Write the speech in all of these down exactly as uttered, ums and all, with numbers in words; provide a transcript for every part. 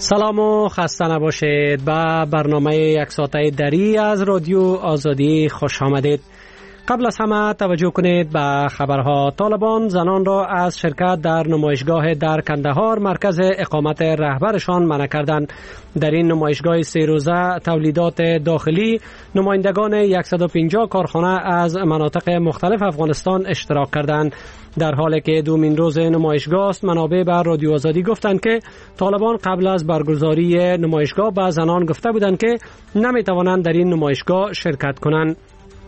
سلام و خسته نباشید. به برنامه یک ساعته دری از رادیو آزادی خوش آمدید. قبل از همه توجه کنید به خبرها. طالبان زنان را از شرکت در نمایشگاه در کندهار مرکز اقامت رهبرشان منع کردند. در این نمایشگاه سه روزه تولیدات داخلی نمایندگان صد و پنجاه کارخانه از مناطق مختلف افغانستان اشتراک کردند. در حالی که دومین روز نمایشگاه است، منابع بر رادیو آزادی گفتند که طالبان قبل از برگزاری نمایشگاه به زنان گفته بودند که نمی توانند در این نمایشگاه شرکت کنند.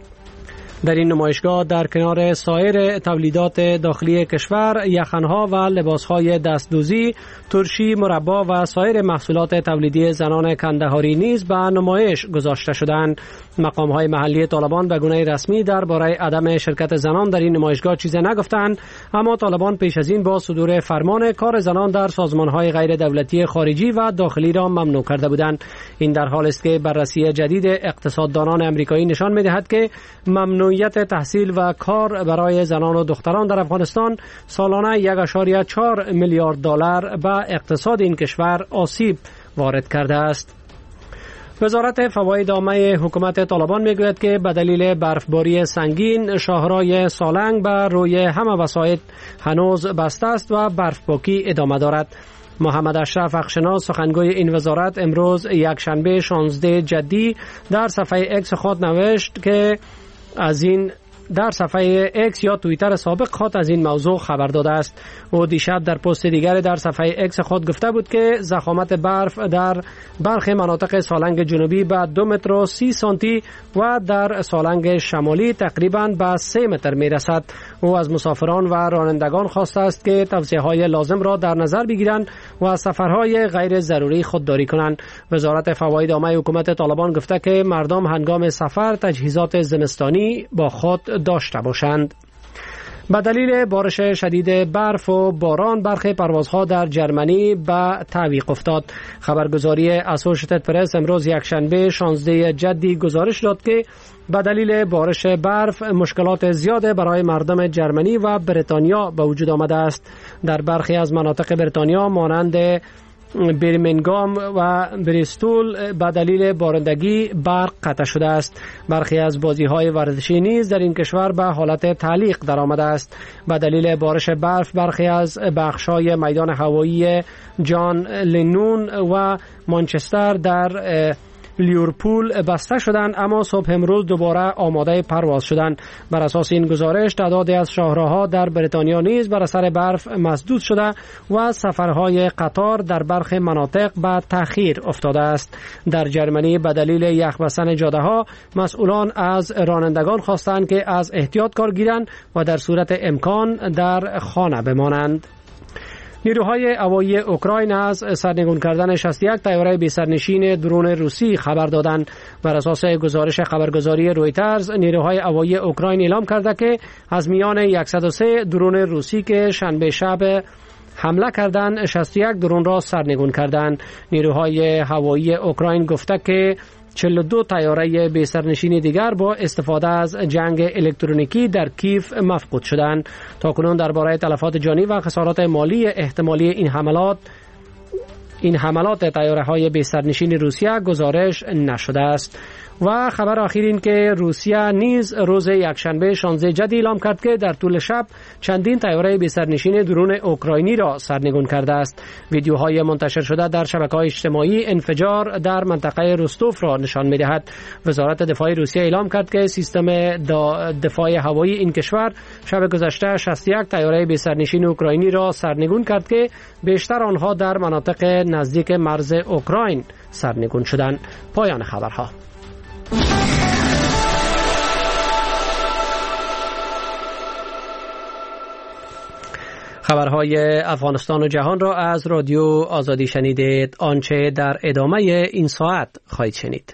در این نمایشگاه در کنار سایر تولیدات داخلی کشور، یخنها و لباسهای دستدوزی، ترشی، مربا و سایر محصولات تولیدی زنان کندهاری نیز به نمایش گذاشته شدند. مقامهای محلی طالبان به گونه رسمی درباره عدم شرکت زنان در این نمایشگاه چیزی نگفتند، اما طالبان پیش از این با صدور فرمان کار زنان در سازمانهای غیر دولتی خارجی و داخلی را ممنوع کرده بودند. این در حالی است که بررسی جدید اقتصاددانان امریکایی نشان می‌دهد که ممنوعیت تحصیل و کار برای زنان و دختران در افغانستان سالانه یک و چهار میلیارد دلار به اقتصاد این کشور آسیب وارد کرده است. وزارت فواید عامه حکومت طالبان میگوید که به دلیل برفباری سنگین شاهرای سالنگ بر روی همه وسایط هنوز بسته است و برفپاکی ادامه دارد. محمد اشرف اخشناس سخنگوی این وزارت امروز یک شنبه شانزده جدی در صفحه اکس خود نوشت که از این در صفحه اکس یا توییتر سابق خود از این موضوع خبر داده است. او دیشب در پست دیگر در صفحه اکس خود گفته بود که ضخامت برف در برخی مناطق سالنگ جنوبی به دو متر و سی سانتی و در سالنگ شمالی تقریباً به سه متر می رسد. او از مسافران و رانندگان خواسته است که توصیه‌های لازم را در نظر بگیرند و از سفرهای غیر ضروری خودداری کنند. وزارت فواید عامه حکومت طالبان گفته که مردم هنگام سفر تجهیزات زمستانی با خود داشته باشند. به دلیل بارش شدید برف و باران برخی پروازها در جرمنی به تعویق افتاد. خبرگزاری اسوشیتد پرس امروز یکشنبه شانزده جدی گزارش داد که به دلیل بارش برف مشکلات زیاد برای مردم جرمنی و بریتانیا به وجود آمده است. در برخی از مناطق بریتانیا مانند برمنگام و بریستول به دلیل بارندگی برق قطع شده است. برخی از بازی‌های ورزشی نیز در این کشور به حالت تعلیق درآمده است. به دلیل بارش برف برخی از بخش‌های میدان هوایی جان لنون و مانچستر در لیورپول بسته شدند، اما صبح امروز دوباره آماده پرواز شدند. بر اساس این گزارش تعدادی از شاهراه‌ها در بریتانیا نیز بر اثر برف مسدود شده و سفرهای قطار در برخی مناطق به تأخیر افتاده است. در جرمنی به دلیل یخ بستن جاده‌ها مسئولان از رانندگان خواستند که از احتیاط کار گیرند و در صورت امکان در خانه بمانند. نیروهای هوایی اوکراین از سرنگون کردن شصت و یک طیاره بی سرنشین درون روسی خبر دادند. بر اساس گزارش خبرگزاری رویترز، نیروهای هوایی اوکراین اعلام کرده که از میان صد و سه درون روسی که شنبه شب حمله کردند، شصت و یک درون را سرنگون کردند. نیروهای هوایی اوکراین گفته که چهل و دو طیاره بی سرنشین دیگر با استفاده از جنگ الکترونیکی در کیف مفقود شدند. تاکنون درباره تلفات جانی و خسارات مالی احتمالی این حملات این حملات طیاره‌های بی سرنشین روسیه گزارش نشده است. و خبر آخر این که روسیه نیز روز یکشنبه شانزده جدی اعلام کرد که در طول شب چندین طیاره بی سرنشین درون اوکراینی را سرنگون کرده است. ویدیوهای منتشر شده در شبکه‌های اجتماعی انفجار در منطقه روستوف را نشان می‌دهد. وزارت دفاع روسیه اعلام کرد که سیستم دفاع هوایی این کشور شب گذشته شصت و یک طیاره بی سرنشین اوکراینی را سرنگون کرد که بیشتر آنها در مناطق نزدیک مرز اوکراین سرنگون شدند. پایان خبرها. خبرهای افغانستان و جهان را از رادیو آزادی شنیدید. آنچه در ادامه این ساعت خواهید شنید.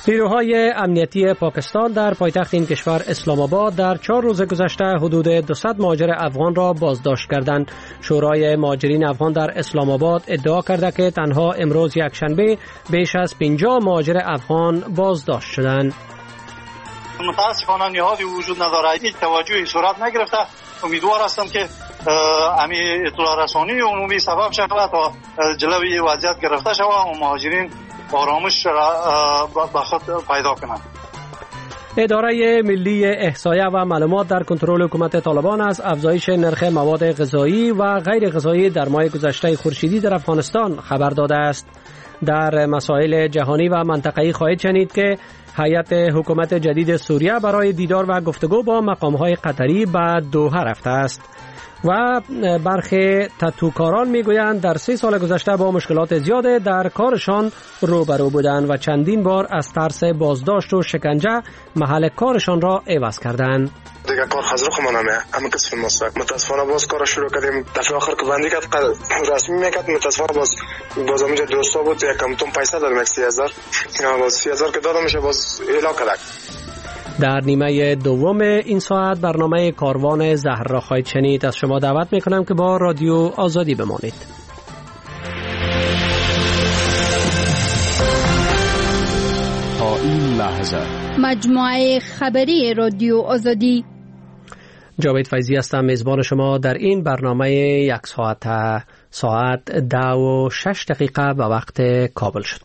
نیروهای امنیتی پاکستان در پایتخت این کشور اسلام آباد در چهار روز گذشته حدود دویست مهاجر افغان را بازداشت کردند. شورای مهاجرین افغان در اسلام آباد ادعا کرده که تنها امروز یکشنبه بیش از پنجاه مهاجر افغان بازداشت شدند. متاسفانه نهادی وجود نداره، هیچ توجهی صورت نگرفته. امیدوار هستم که امی اطلاع رسانی عمومی سبب شود تا جلوی وضعیت گرفته شود و مهاجرین آرامش را به خود پیدا کنند. اداره ملی احصایه و معلومات در کنترل حکومت طالبان از افزایش نرخ مواد غذایی و غیر غذایی در ماه گذشته خورشیدی در افغانستان خبر داده است. در مسائل جهانی و منطقه‌ای خواهید شنید که هیئت حکومت جدید سوریه برای دیدار و گفتگو با مقام‌های قطری به دوحه رفته است و برخی تتوکاران میگویند در سه سال گذشته با مشکلات زیاد در کارشان روبرو بودند و چندین بار از ترس بازداشت و شکنجه محل کارشان را عوض کردند. دیگه کار خزر خو منامه اما کسب مصرف متاسفانه باز کار شروع کردیم. دفعه آخر که بندی کرد رسمی میکرد متاسفانه باز باز اونجا دوستا بود یکم تون پیسه دادم سی هزار باز سی هزار که دادم میشه باز اعلام کرد. در نیمه دوم این ساعت برنامه کاروان زهر را خواهید شنید. از شما دعوت میکنم که با رادیو آزادی بمانید. تا این لحظه مجموعه خبری رادیو آزادی. جاوید فیضی هستم میزبان شما در این برنامه یک ساعت ساعت ده و شش دقیقه به وقت کابل شد.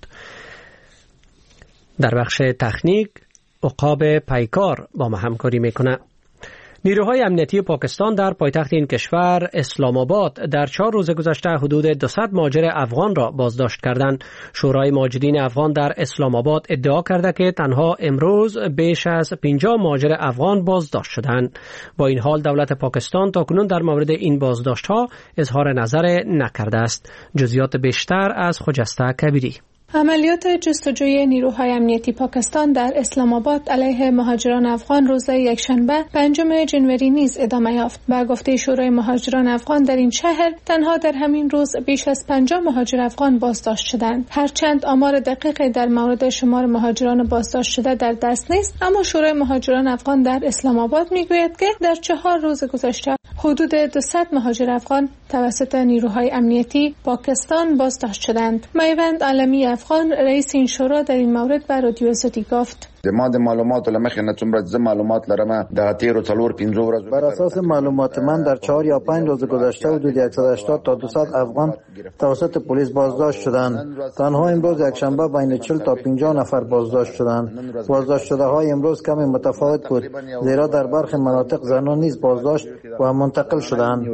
در بخش تکنیک عقاب پیکار با ما همکاری میکنه. نیروهای امنیتی پاکستان در پایتخت این کشور اسلام آباد در چهار روز گذشته حدود دویست مهاجر افغان را بازداشت کردند. شورای مهاجرین افغان در اسلام آباد ادعا کرده که تنها امروز بیش از پنجاه مهاجر افغان بازداشت شدند. با این حال دولت پاکستان تاکنون در مورد این بازداشت ها اظهار نظر نکرده است. جزئیات بیشتر از خجسته کبیری. عملیات جستجوی نیروهای امنیتی پاکستان در اسلام آباد علیه مهاجران افغان روز یکشنبه پنجم جنوری نیز ادامه یافت. با گفته شورای مهاجران افغان در این شهر تنها در همین روز بیش از پنجاه مهاجر افغان بازداشت شدند. هرچند آمار دقیقی در مورد شمار مهاجران بازداشت شده در دست نیست، اما شورای مهاجران افغان در اسلام آباد میگوید که در چهار روز گذشته حدود دویست مهاجر افغان توسط نیروهای امنیتی پاکستان بازداشت شدند. میوند عالمی افغان رئیس این شورا در این مورد به رادیو آزادی گفت: ما د معلوماتو لمخې نه څومره ز معلومات لرم د تیر څلور پنځه ورځې بر اساس معلومات من در چهار یا پنج روز گذشته حدود صد و هشتاد تا دویست افغان توسط پلیس بازداشت شدند. تنها امروز یک شنبه بین چهل تا پنجاه نفر بازداشت شدند. بازداشت شده های امروز کمی متفاوت بود، زیرا در برخی مناطق زنان نیز بازداشت و منتقل شدند.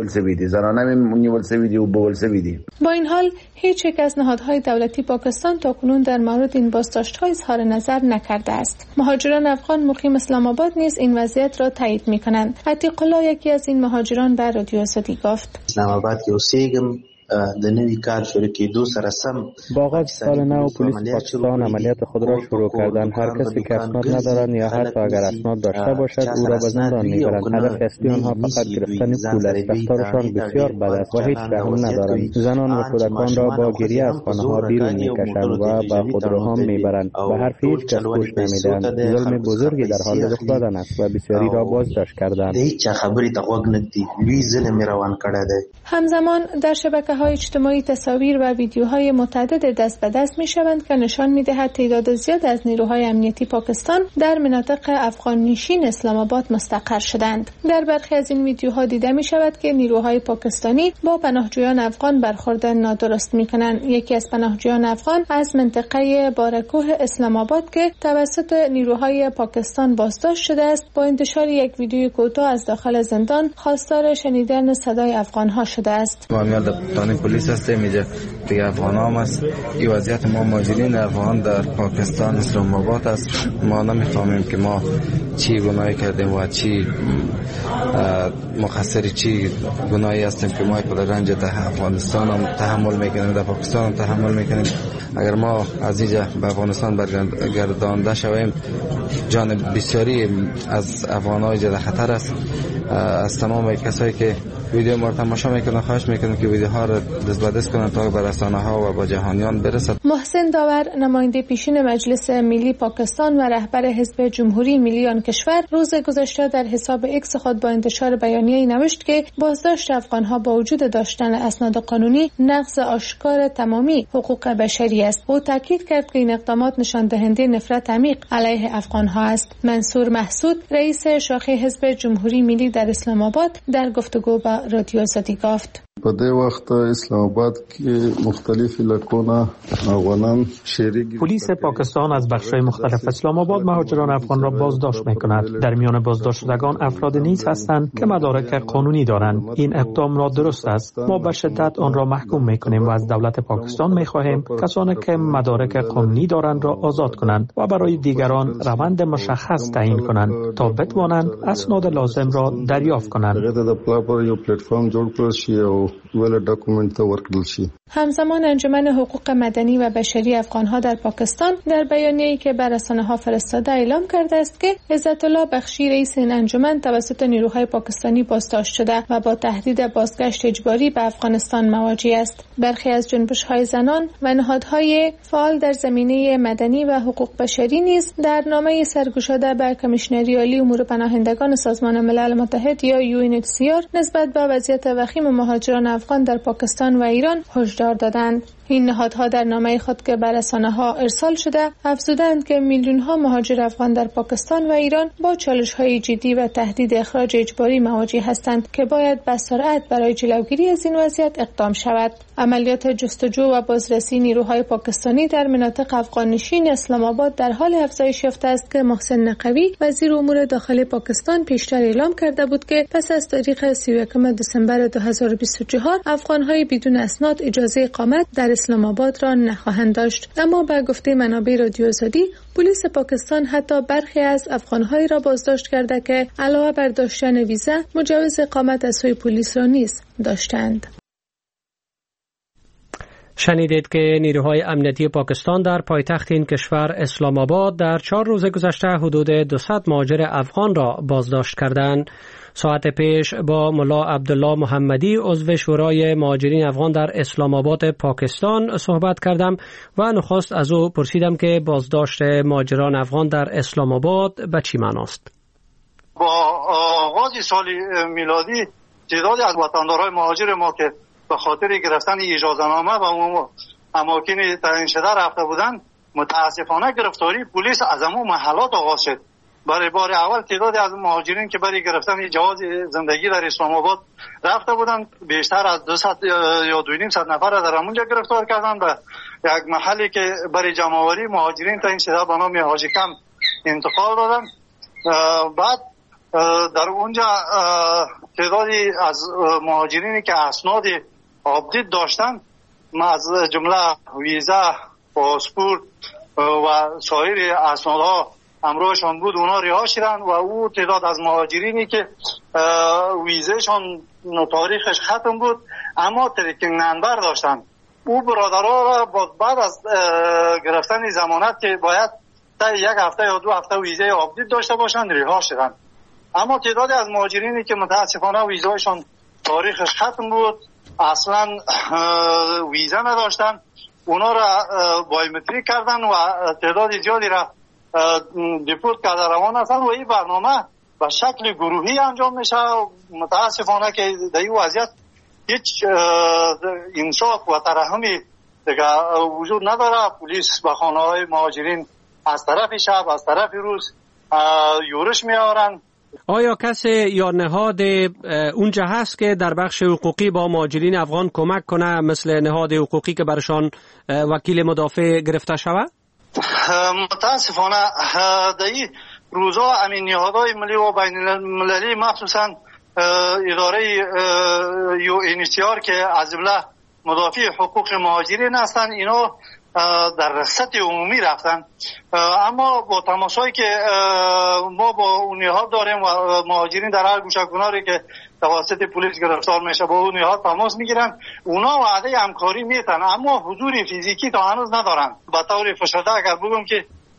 با این حال هیچ یک از نهادهای دولتی پاکستان تاکنون در مورد این بازداشت‌ها اظهار نظر نکرده است. مهاجران افغان مقیم اسلام آباد نیز این وضعیت را تایید می‌کنند. عتیق الله یکی از این مهاجران به رادیو آزادی گفت: اسلام آباد کې اوسېږم د نوي کال شروع کېدو سره سم با آغاز سال نو پلیس پاکستان عملیات خود را شروع کردند. هر کسی که اسناد ندارند یا حتی اگر اسناد داشته باشد او را به زندان میبرند. هدف اصلی آنها فقط گرفتن پول است. رفتارشان بسیار بد است و هیچ رحم ندارند. زنان و کودکان را با گریه از خانه‌ها بیرون میکشند و به خودروها میبرند. به حرف هیچ کس گوش نمیدهند. ظلم بزرگی در حال رخ دادن است و بسیاری را بازداشت کردند. هیچ خبری ته غوږ نږدي. لوی ظلم روان کړی دی. همزمان در شبکه های اجتماعی تصاویر و ویدیوهای متعدد دست به دست می شوند که نشان می دهد تعداد زیاد از نیروهای امنیتی پاکستان در مناطق افغان نشین اسلام آباد مستقر شدند. در برخی از این ویدیوها دیده می شود که نیروهای پاکستانی با پناهجویان افغان برخورد نادرست می کنند. یکی از پناهجویان افغان از منطقه بارکوه اسلام آباد که توسط نیروهای پاکستان بازداشت شده است، با انتشار یک ویدیوی کوتاه از داخل زندان خواستار شنیدن صدای افغان ها شده است. پلیس هستیم اینجا دیگه افغان هم است. این وضعیت ما مهاجرین افغان در پاکستان اسلام آباد است. ما نمیفهمیم که ما چی گناهی کردیم و چی مقصر چی گناهی هستیم که ما کل رنج در افغانستان هم تحمل میکنیم، در پاکستان هم تحمل میکنیم. اگر ما از اینجا به افغانستان برگردانده شویم جان بسیاری از افغان‌های در خطر است. از تمام کسایی که ویدیو ما رو تماشا میکنن خواهش میکنم که ویدیوها رو دست به دست کنن تا به رسانه‌ها و با جهانیان برسد. محسن داور نماینده پیشین مجلس ملی پاکستان و رهبر حزب جمهوری ملی آن کشور روز گذشته در حساب ایکس خود با انتشار بیانیه‌ای نوشت که بازداشت افغان‌ها با وجود داشتن اسناد قانونی نقض آشکار تمامی حقوق بشری است. او تاکید کرد که این اقدامات نشان دهنده نفرت عمیق علیه افغان‌ها است. منصور محسود رئیس شاخه حزب جمهوری ملی در اسلام آباد در گفتگو با رادیو آزادی گفت: په دې وخت اسلام آباد کې مختلف علاقونه افغانان شریک. پلیس پاکستان از بخش‌های مختلف اسلام آباد مهاجران افغان را بازداشت می‌کند. در میان بازداشت شدگان افراد نیز هستند که مدارک قانونی دارند. این اقدام نادرست است. ما به شدت آن را محکوم می‌کنیم و از دولت پاکستان می‌خواهیم کسانی که مدارک قانونی دارند را آزاد کنند و برای دیگران روند مشخص تعیین کنند تا بتوانند اسناد لازم را دریافت کنند. همزمان انجمن حقوق مدنی و بشری افغان‌ها در پاکستان در بیانیه‌ای که بر رسانه‌ها فرستاده اعلام کرده است که عزت الله بخشی رئیس این انجمن توسط نیروهای پاکستانی بازداشت شده و با تهدید بازگشت اجباری به افغانستان مواجه است. برخی از جنبش‌های زنان و نهادهای فعال در زمینه مدنی و حقوق بشری نیز در نامه سرگشاده به کمیشنری عالی امور پناهندگان سازمان ملل متحد یا یو ان اچ سی آر نسبت به وضعیت وخیم مهاجران افغان در پاکستان و ایران هشدار دادند. این نهادها در نامه خود که بر رسانه‌ها ارسال شده افزودند که میلیون‌ها مهاجر افغان در پاکستان و ایران با چالش‌های جدی و تهدید اخراج اجباری مواجه هستند که باید به سرعت برای جلوگیری از این وضعیت اقدام شود. عملیات جستجو و بازرسی نیروهای پاکستانی در مناطق افغان‌نشین اسلام آباد در حال افزایش یافته است که محسن نقوی وزیر امور داخلی پاکستان پیشتر اعلام کرده بود که پس از تاریخ سی و یکم دسامبر دو هزار و بیست و چهار افغان‌های بدون اسناد اجازه اقامت در اسلام آباد را نخواهند داشت. اما به گفته منابع رادیو آزادی پلیس پاکستان حتی برخی از افغان‌های را بازداشت کرده که علاوه بر داشتن ویزا مجوز اقامت از سوی پلیس را نیز داشتند. شنیدید که نیروهای امنیتی پاکستان در پایتخت این کشور اسلام آباد در چهار روز گذشته حدود دویست مهاجر افغان را بازداشت کردند. ساعت پیش با ملا عبدالله محمدی عضو شورای مهاجرین افغان در اسلام آباد پاکستان صحبت کردم و نخست از او پرسیدم که بازداشت مهاجران افغان در اسلام آباد به چی معناست؟ با آغاز سال میلادی تعدادی از وطندارای مهاجر ما که به خاطر گرفتن اجازه‌نامه و اماکن تعیین شده رفته بودند متاسفانه گرفتاری پلیس از همون محلات آغاز شد. برای بار اول تعدادی از مهاجرین که برای گرفتن جواز زندگی در اسلام آباد رفته بودند بیشتر از دویست یا دو و نیم صد نفر را در همونجا گرفتار کردند و یک محلی که برای جمع‌آوری مهاجرین تعیین شده به نام حاجی کم انتقال دادند. بعد در اونجا تعدادی از مهاجرینی که اسناد آپدیت داشتن از جمله ویزا، پاسپورت و سایر اسنادها همراهشان بود اونا رها شدند و او تعداد از مهاجرینی که ویزاشان تاریخش ختم بود اما ترکینگ نمبر داشتن او برادرها را بعد از گرفتن ضمانت که باید تا یک هفته یا دو هفته ویزای آپدیت داشته باشند رها شدند. اما تعدادی از مهاجرینی که متاسفانه ویزایشان تاریخش ختم بود اصلا ویزا نداشتن اونا را بایومتریک کردن و تعداد زیادی را دیپورت کرده روان هستن و این برنامه به شکل گروهی انجام میشه. متاسفانه که در این وضعیت هیچ انصاف و ترحمی دیگه وجود نداره. پلیس به خانه های مهاجرین از طرف شب از طرف روز یورش میارن. آیا کسی یا نهاد اونجا هست که در بخش حقوقی با مهاجرین افغان کمک کنه مثل نهاد حقوقی که برشان وکیل مدافع گرفته شود؟ متاسفانه در این روزها امین نهادهای ملی و بین المللی مخصوصا اداره یو ان اچ سی آر که از جمله مدافع حقوق مهاجرین هستند اینا در سطح عمومی رفتن. اما با تماسایی که ما با اون نهاد داریم و مهاجرین در هر گوشه کناری که توسط پلیس گرفتار میشه با اون نهاد تماس میگیرن اونا وعده همکاری میتن اما حضور فیزیکی تا هنوز ندارن. به طور فشرده اگر بگم که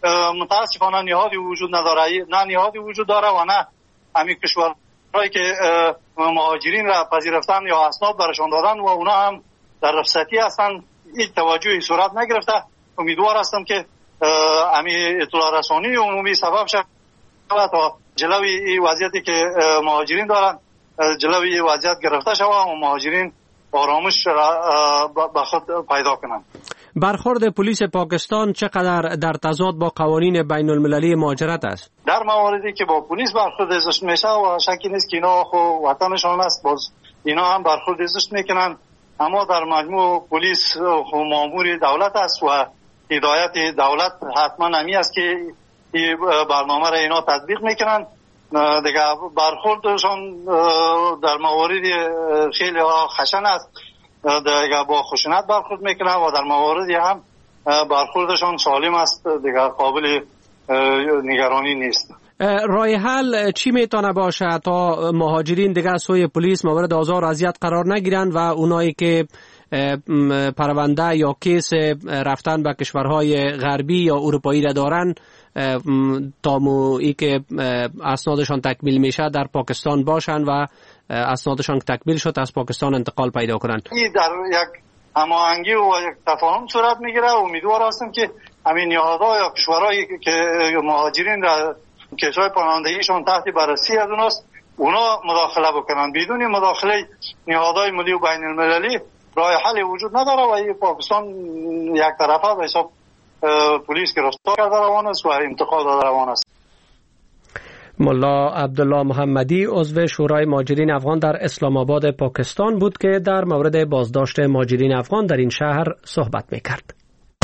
متاسفانه نهادی وجود نداره، نه نهادی وجود داره و نه همین کشورهایی که مهاجرین را پذیرفتن یا اسناد برشان دادن و اونا هم در رخصتی هستن، هیچ توجهی صورت نگرفته. امیدوار هستم که همین اطلاع رسانی عمومی سبب شود تا جلوی این وضعیتی که مهاجرین دارن جلوی این وضعیت گرفته شود و مهاجرین آرامش را به خود پیدا کنند. برخورد پلیس پاکستان چقدر در تضاد با قوانین بین المللی مهاجرت است؟ در مواردی که با پلیس برخورد زشت میشه و شکی نیست که اینا خو وطنشان است، باز اینا هم برخورد زشت میکنن، اما در مجموع پلیس مامور دولت است و هدایت دولت حتما نمی است که این برنامه را اینا تطبیق میکنن. دیگه برخوردشان در موارد خیلی خشن است، دیگه با خشونت برخورد میکنن و در مواردی هم برخوردشان سالم است، دیگه قابل نگرانی نیست. راه حل چی میتونه باشه تا مهاجرین دیگه سوی پلیس مورد آزار و اذیت قرار نگیرند و اونایی که پرونده یا کیس رفتن به کشورهای غربی یا اروپایی را دارن تا مویی که اسنادشان تکمیل میشه در پاکستان باشن و اسنادشان تکمیل شد از پاکستان انتقال پیدا کنند؟ این در یک هماهنگی و یک تفاهم صورت میگیره. امیدوار هستم که همین نهادها یا کشورهایی که مهاجرین را کیسای پناهندگیشون تحت بررسی از اوناست اونا مداخله بکنن. بدون مداخله نهادهای ملی و بین المللی راه حل وجود نداره و این پاکستان یک طرفه به حساب پلیس گرفتار کرده روان است و انتقال داده روان است. ملا عبدالله محمدی عضو شورای مهاجرین افغان در اسلام آباد پاکستان بود که در مورد بازداشت مهاجرین افغان در این شهر صحبت میکرد.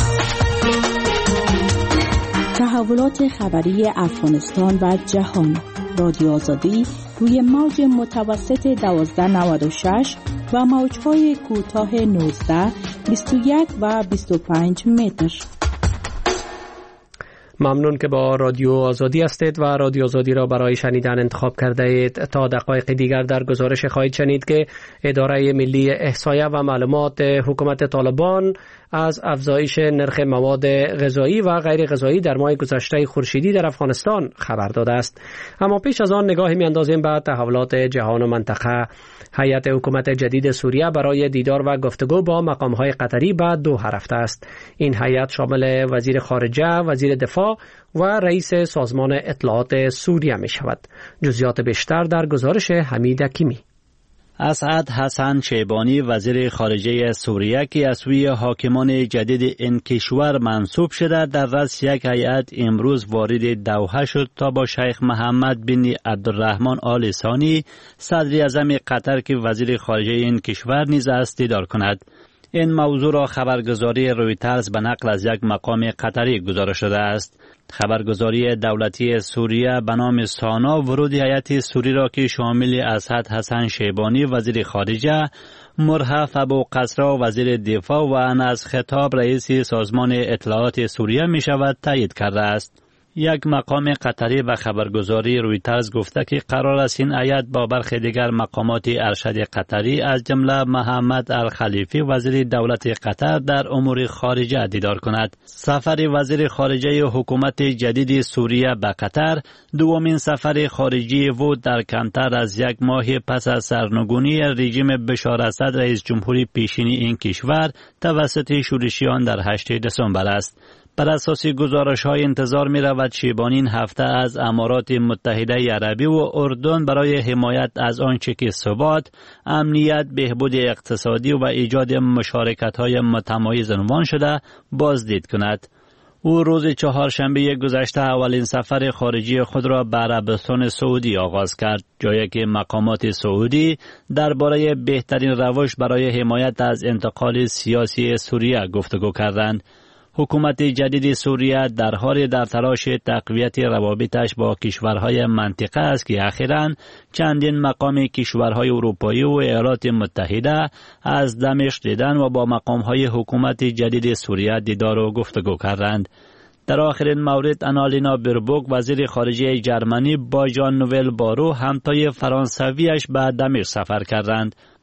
تحولات خبری افغانستان و جهان، رادیو آزادی روی موج متوسط دوازده نود و شش و موج‌های کوتاه نوزده، بیست و یک و بیست و پنج متر. ممنون که با رادیو آزادی هستید و رادیو آزادی را برای شنیدن انتخاب کرده اید. تا دقایق دیگر در گزارش خواهید شنید که اداره ملی احصایه و معلومات حکومت طالبان از افزایش نرخ مواد غذایی و غیر غذایی در ماه گذشته خورشیدی در افغانستان خبر داده است. اما پیش از آن نگاهی می‌اندازیم به تحولات جهان و منطقه. هیئت حکومت جدید سوریه برای دیدار و گفتگو با مقام‌های قطری به دوحه رفته است. این هیئت شامل وزیر خارجه، وزیر دفاع و رئیس سازمان اطلاعات سوریه می شود. جزئیات بیشتر در گزارش حمید حکیمی. اسعد حسن شیبانی وزیر خارجه سوریه که از سوی حاکمان جدید این کشور منصوب شده در رأس یک هیئت امروز وارد دوحه شد تا با شیخ محمد بن عبدالرحمن آل ثانی صدر اعظم قطر که وزیر خارجه این کشور نیز است دیدار کند. این موضوع را خبرگزاری رویترز به نقل از یک مقام قطری گزارش داده است. خبرگزاری دولتی سوریه به نام سانا ورود هیئت سوری را که شامل اسعد حسن شیبانی وزیر خارجه، مرحف ابو قصرا وزیر دفاع و انس خطاب رئیس سازمان اطلاعات سوریه می شود تایید کرده است. یک مقام قطری به خبرگزاری رویترز گفته که قرار است این هیئت با برخی دیگر مقامات ارشد قطری از جمله محمد الخلیفی وزیر دولت قطر در امور خارجه دیدار کند. سفر وزیر خارجه حکومت جدید سوریه به قطر دومین سفر خارجی بود در کمتر از یک ماه پس از سرنگونی رژیم بشار اسد رئیس جمهوری پیشینی این کشور توسط شورشیان در هشتم دسامبر است. بر اساس گزارش‌های انتظار می‌رود شیبانی این هفته از امارات متحده عربی و اردن برای حمایت از آنچه که ثبات، امنیت، بهبود اقتصادی و ایجاد مشارکت‌های متمایز عنوان شده بازدید کند. او روز چهارشنبه گذشته اولین سفر خارجی خود را به عربستان سعودی آغاز کرد، جایی که مقامات سعودی درباره بهترین روش برای حمایت از انتقال سیاسی سوریه گفتگو کردند. حکومت جدید سوریه در حال در تلاش تقویت روابطش با کشورهای منطقه است که اخیراً چندین مقام کشورهای اروپایی و ایالات متحده از دمشق دیدن و با مقامهای حکومت جدید سوریه دیدار و گفتگو کردند. در آخرین مورد آنالینا بربوک وزیر خارجه جرمنی با ژان نوئل بارو همتای فرانسویش به دمشق سفر کردند.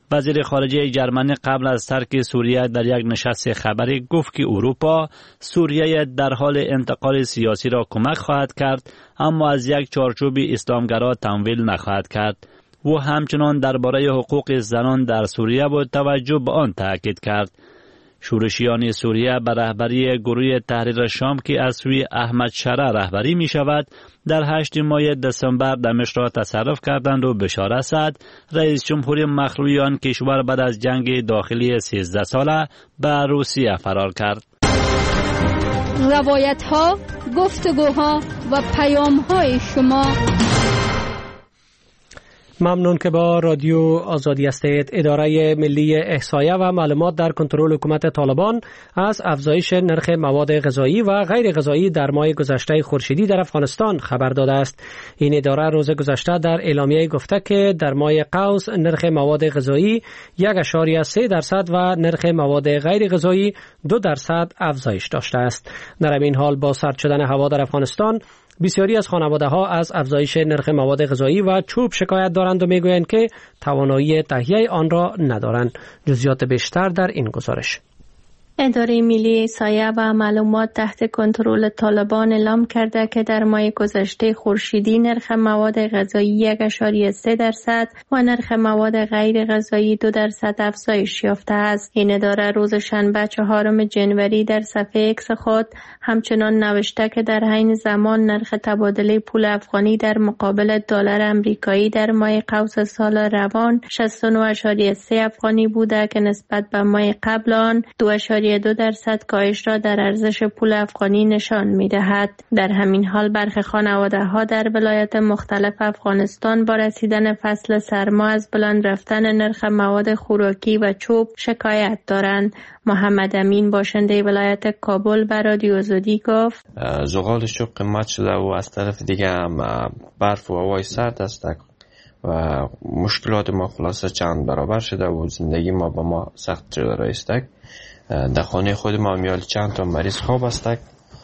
وزیر خارجه جرمنی قبل از ترک سوریه در یک نشست خبری گفت که اروپا سوریه در حال انتقال سیاسی را کمک خواهد کرد، اما از یک چارچوب اسلامگرا تمویل نخواهد کرد. او همچنان درباره حقوق زنان در سوریه با توجه به آن تاکید کرد. شورشیان سوریه به رهبری گروه تحریر شام که از سوی احمد شرع رهبری می شود در هشتم ماه دسامبر دمشق را تصرف کردند و بشار اسد رئیس جمهوری مخلوع آن کشور بعد از جنگ داخلی سیزده ساله به روسیه فرار کرد. روایت ها، گفتگوها و پیام های شما. ممنون که با رادیو آزادی هستید. اداره ملی احصایه و معلومات در کنترل حکومت طالبان از افزایش نرخ مواد غذایی و غیر غذایی در ماه گذشته خورشیدی در افغانستان خبر داده است. این اداره روز گذشته در اعلامیه گفته که در ماه قوس نرخ مواد غذایی یک ممیز سه درصد و نرخ مواد غیر غذایی دو درصد افزایش داشته است. در همین حال با سرد شدن هوا در افغانستان بسیاری از خانواده ها از افزایش نرخ مواد غذایی و چوب شکایت دارند و میگویند که توانایی تهیه آن را ندارند. جزئیات بیشتر در این گزارش. اداره ملی احصایه و معلومات تحت کنترل طالبان اعلام کرده که در ماه گذشته خورشیدی نرخ مواد غذایی یک ممیز سه درصد و نرخ مواد غیر غذایی دو درصد افزایش یافته است. این اداره روز شنبه چهارم ژانویه در صفحه اکس خود همچنان نوشته که در حین زمان نرخ تبادله پول افغانی در مقابل دلار آمریکایی در ماه قوس سال روان شصت و نه ممیز سه افغانی بوده که نسبت به ماه قبل آن دو دو درصد کاهش را در ارزش پول افغانی نشان می‌دهد. در همین حال برخی خانواده‌ها در ولایات مختلف افغانستان با رسیدن فصل سرما از بلند رفتن نرخ مواد خوراکی و چوب شکایت دارند. محمد امین باشنده ولایت کابل به رادیو آزادی گفت زغال شوب قیمت شده و از طرف دیگه هم برف و هوای سرد است و مشکلات ما خلاصه چند برابر شده و زندگی ما با ما سخت شده رایستک. در خانه خود ما میال چند تا مریض خواب هستک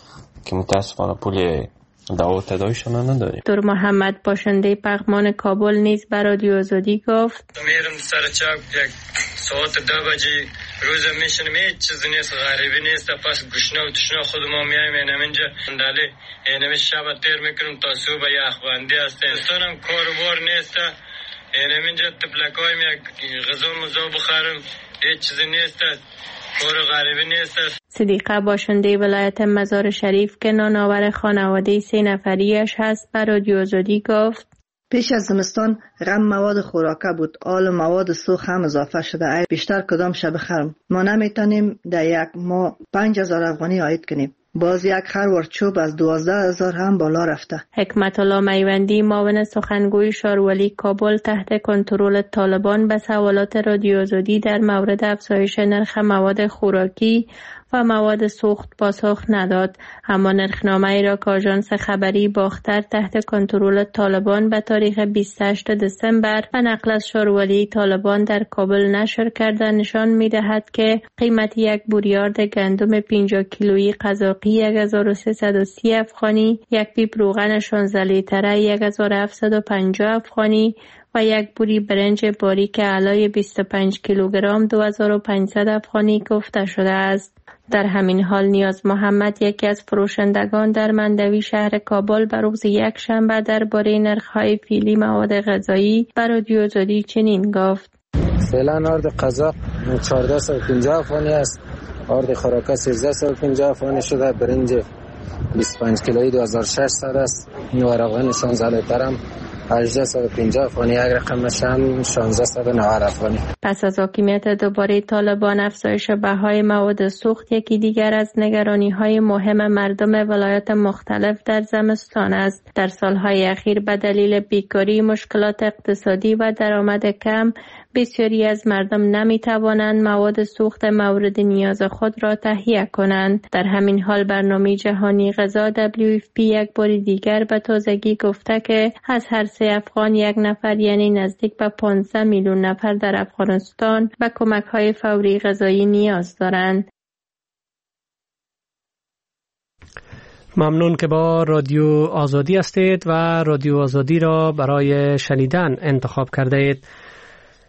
که متاسفانه پول دوا تداویشان نداریم. دکتر محمد باشنده پغمان کابل نیز به رادیو آزادی گفت میرم سر چاپ یک ساعت دو بجی روز میشنم هیچ چیزی نیست، غریبی نیست، پس گشنه و تشنه خود ما میایم اینم اینجا اندالی اینم شب تیر میکنم تا صبح یخ بندی است. انسانم کار بار نیست، اینم اینجا تپلکایم یک غذا مزا بخورم هیچ چیزی نیست، کار غریبی نیست. صدیقه باشنده ولایت مزار شریف که نانآور خانواده سه نفریش هست به رادیو آزادی گفت پیش از زمستان غم مواد خوراکه بود، آل مواد سوخت هم اضافه شده. ای بیشتر کدام شب خرم ما نمیتونیم در یک ماه پنج هزار افغانی عاید کنیم. باز یک خروار چوب از دوازده هزار هم بالا رفته. حکمت الله میوندی معاون سخنگوی شارولی کابل تحت کنترل طالبان به سوالات رادیو آزادی در مورد افزایش نرخ مواد خوراکی و مواد سوخت پاسخ نداد، اما نرخنامه‌ای را که آژانس خبری باختر تحت کنترل طالبان به تاریخ بیست و هشتم دسامبر به نقل از شارولی طالبان در کابل نشر کرده نشان می‌دهد که قیمت یک بوریارد گندم پنجاه کیلویی قزاقی یک هزار و سیصد و سی افغانی، یک پیپ روغن شانزده لیتره یک هزار و هفتصد و پنجاه افغانی و یک بوری برنج باریک علای بیست و پنج کیلوگرم دو هزار و پانصد افغانی گفته شده است. در همین حال نیاز محمد یکی از فروشندگان در مندوی شهر کابل به روز یک شنبه درباره نرخ‌های فعلی مواد غذایی به رادیو آزادی چنین گفت: فعلا آرد قزاق چهارده و پنجاه افغانی است، آرد خوراکه سیزده و پنجاه افغانی شده، برنج بیست و پنج کیلویی دو هزار و ششصد است، نیوارغان شانزده لیترم هجده و پنجاه افغانی، یک رقمش هم شانزده و نود افغانی. پس از حاکمیت دوباره طالبان افزایش بهای مواد سوخت یکی دیگر از نگرانی‌های مهم مردم ولایات مختلف در زمستان است. در سالهای اخیر به دلیل بیکاری، مشکلات اقتصادی و درآمد کم بسیاری از مردم نمی‌توانند مواد سوخت مورد نیاز خود را تهیه کنند. در همین حال برنامه جهانی غذا دبلیو اف پی یک بار دیگر به تازگی گفته که از هر سه افغان یک نفر یعنی نزدیک به پانزده میلیون نفر در افغانستان به کمک‌های فوری غذایی نیاز دارند. ممنون که با رادیو آزادی هستید و رادیو آزادی را برای شنیدن انتخاب کرده اید.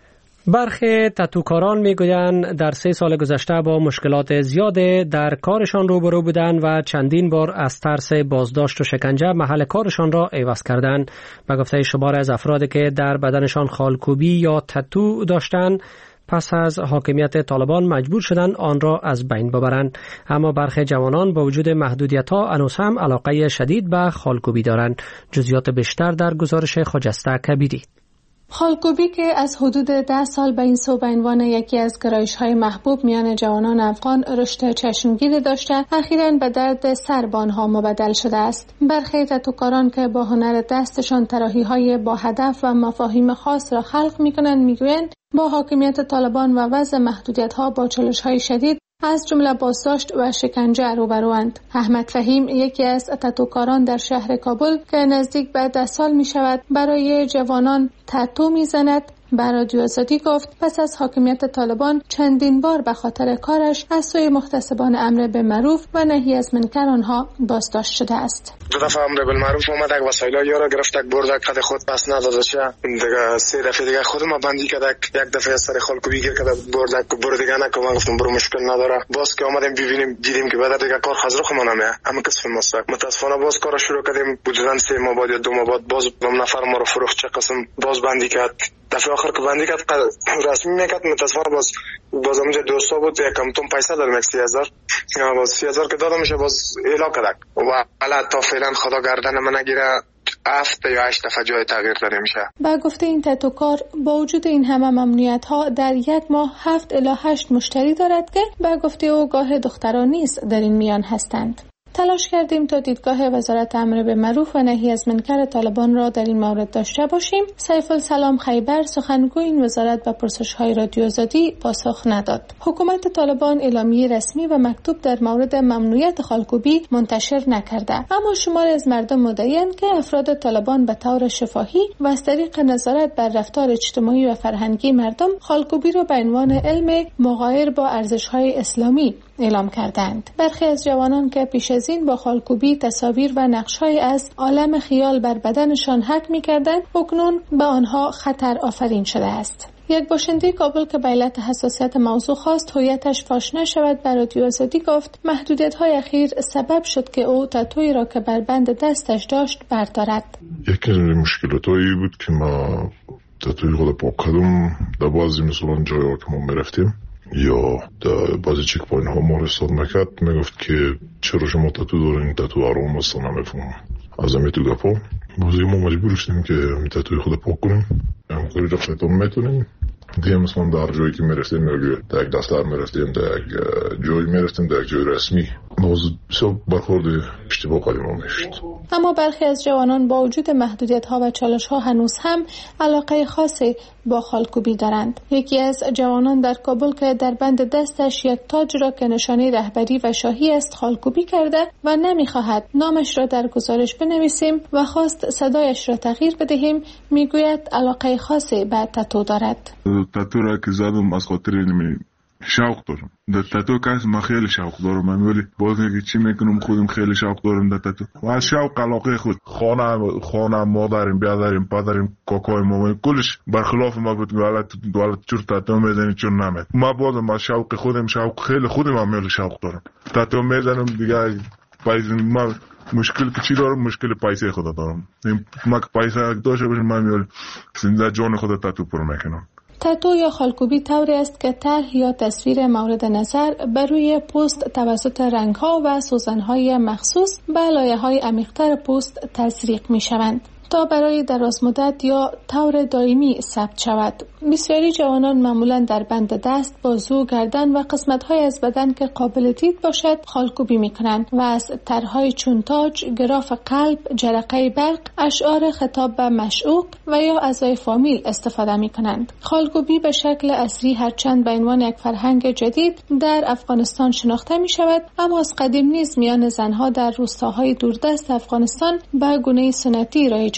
برخی تتوکاران میگویند در سه سال گذشته با مشکلات زیاد در کارشان روبرو بودند و چندین بار از ترس بازداشت و شکنجه محل کارشان را عوض کردند. به گفته شمار از افرادی که در بدنشان خالکوبی یا تتو داشتند، پس از حاکمیت طالبان مجبور شدند آن را از بین ببرند. اما برخی جوانان با وجود محدودیت‌ها هنوز هم علاقه شدید به خالکوبی دارند. جزئیات بیشتر در گزارش خجسته کبیری. خالکوبی که از حدود ده سال به این سو به عنوان یکی از گرایش‌های محبوب میان جوانان افغان رشد چشمگیری داشته، اخیراً به درد سر به آنها مبدل شده است. برخی تتوکاران که با هنر دستشان طراحی‌های با هدف و مفاهیم خاص را خلق می‌کنند می‌گویند با حاکمیت طالبان و وضع محدودیت‌ها با چالش‌های شدید از جمله بازداشت و شکنجه روبروند. احمد فهیم یکی از تتوکاران در شهر کابل که نزدیک به ده سال می شود برای جوانان تتو می زند به رادیو آزادی گفت پس از حاکمیت طالبان چندین بار به خاطر کارش از سوی محتسبان امر بالمعروف و نهی از منکر آنها بازداشت شده است. دو دفعه امر بالمعروف اومدک وسایل یارو گرفتک بردک خود خود پس نداده شه. دیگه سه دفعه دیگه خودم بندی کردک، یک دفعه سر خالکوبی گیر کرد بردک برو دیگه نکو. گفتم برو مشکل نداره. باز که اومدیم ببینیم دیدیم که بعد دیگه کار خزر خمونمه اما کسب ماست. متاسفانه باز کار شروع کردیم بودن سه ماه بعد یا دو ماه بعد باز نم نفر ما رو فروخت چه قسم باز بندی کرد. دفعه آخر که بندی کرد رسمی میکرد متاسفانه باز باز اونجا دوستا بود یکم تون پیسه دادم یک سی هزار باز سی هزار که دادم میشه باز ایلا کردک و حالا تا فعلا خدا گردن من نگیره هفت یا هشت دفعه جای تغییر داده میشه. با گفته این تتوکار با وجود این همه ممنوعیت ها در یک ماه هفت الی هشت مشتری دارد که با گفته او گاه دختران نیز در این میان هستند. تلاش کردیم تا دیدگاه وزارت امر بالمعروف و نهی از منکر طالبان را در این مورد داشته باشیم. سیف السلام خیبر سخنگوی این وزارت به پرسش‌های رادیو آزادی پاسخ نداد. حکومت طالبان اعلامیه رسمی و مکتوب در مورد ممنوعیت خالکوبی منتشر نکرده، اما شمار از مردم مدعی‌اند که افراد طالبان به طور شفاهی و از طریق نظارت بر رفتار اجتماعی و فرهنگی مردم خالکوبی را به عنوان علم مغایر با ارزش‌های اسلامی اعلام کردند. برخی از جوانان که پیش از این با خالکوبی تصاویر و نقش‌های از عالم خیال بر بدنشان حک می‌کردند، اکنون به آنها خطر آفرین شده است. یک باشنده کابل که به علت حساسیت موضوع خواست هویتش فاش نشود بر رادیو آزادی گفت محدودیت‌های اخیر سبب شد که او تتویی را که بر بند دستش داشت بردارد. یکی از مشکلاتایی بود که ما تتوی خود پاک کردم در بعضی مثلا جایی که ما میرفتیم یا در بعضی چک پاین ها ما رساد نکرد میگفت که چرا شما تتو دارین تتو آرام است نمیفهمم از همه تو گپا بازی ما مجبور شدیم که تتوی خود پاک کنیم همکاری رفتم میتونیم دیگه مثلا در جایی که میرفتیم در یک دفتر میرفتیم در یک جایی میرفتیم در یک جای رسمی باز بسیار برخورد اشتباه قدیم ها میشد. اما برخی از جوانان با وجود محدودیت ها و چالش ها هنوز هم علاقه خاصی با خالکوبی دارند. یکی از جوانان در کابل که در بند دستش یک تاج را که نشانه رهبری و شاهی است خالکوبی کرده و نمیخواهد نامش را در گزارش بنویسیم و خواست صدایش را تغییر بدهیم میگوید علاقه خاصی به تتو دارد. تتو را که زدم از خاطر نمی شوق دارم در تتو کس ما خیلی شوق دارم من ولی باز نگه چی میکنم خودم خیلی شوق دارم در تتو و از شوق علاقه خود خانه خانه مادریم بیادریم پدریم کاکای مامای کلش برخلاف ما بود ولد ولد چور تتو میزنی چون نمید ما بازم از شوق خودم شوق خیلی خودم هم خیلی شوق دارم تتو میزنم دیگه پایزن ما مشکل که چی دارم مشکل پیسه خود دارم ما که پیسه داشته باشم من میال زنده جان خود تتو پر میکنم. تتو یا خالکوبی طوری است که طرح یا تصویر مورد نظر بر روی پوست توسط رنگ‌ها و سوزن‌های مخصوص به لایه‌های عمیق‌تر پوست تزریق می‌شوند تا برای دراز مدت یا طور دائمی ثبت شود. بسیاری جوانان معمولاً در بند دست، بازو، گردن و قسمت‌های از بدن که قابل دید باشد خالکوبی می‌کنند و از طرح‌های چون تاج، گراف قلب، جرقه برق، اشعار خطاب به معشوق و یا اعضای فامیل استفاده می‌کنند. خالکوبی به شکل عصری هرچند به عنوان یک فرهنگ جدید در افغانستان شناخته می‌شود، اما از قدیم نیز میان زن‌ها در روستاهای دوردست افغانستان به گونه سنتی رایج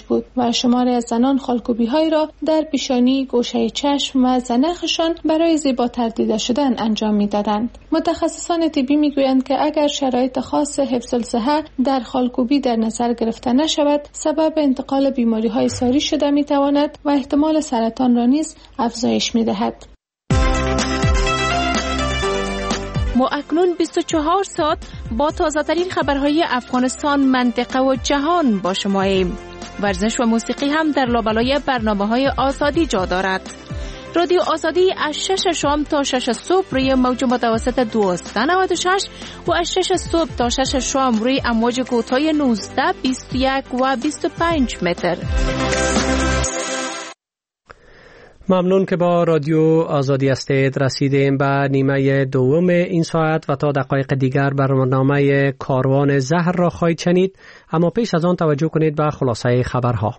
بود و شماری از زنان خالکوبی‌های را در پیشانی، گوشه چشم و زنخشان برای زیباتر دیده شدن انجام می‌دادند. متخصصان طبی می‌گویند که اگر شرایط خاص حفظ الصحه در خالکوبی در نظر گرفته نشود، سبب انتقال بیماری‌های ساری شده می‌تواند و احتمال سرطان را نیز افزایش می‌دهد. ما اکنون بیست و چهار ساعت با تازه‌ترین خبرهای افغانستان، منطقه و جهان با شماییم. ورزش و موسیقی هم در لابلای برنامه‌های آزادی جا دارد. رادیو آزادی از شش شام تا شش صبح روی موج متوسط دویست و نود و شش و از شش صبح تا شش شام روی امواج کوتاه نوزده، بیست و یک و بیست و پنج متر. ممنون که با رادیو آزادی هستید. رسیدیم به نیمه دوم این ساعت و تا دقایق دیگر برنامه کاروان زهر را خواهید شنید، اما پیش از آن توجه کنید به خلاصه خبرها.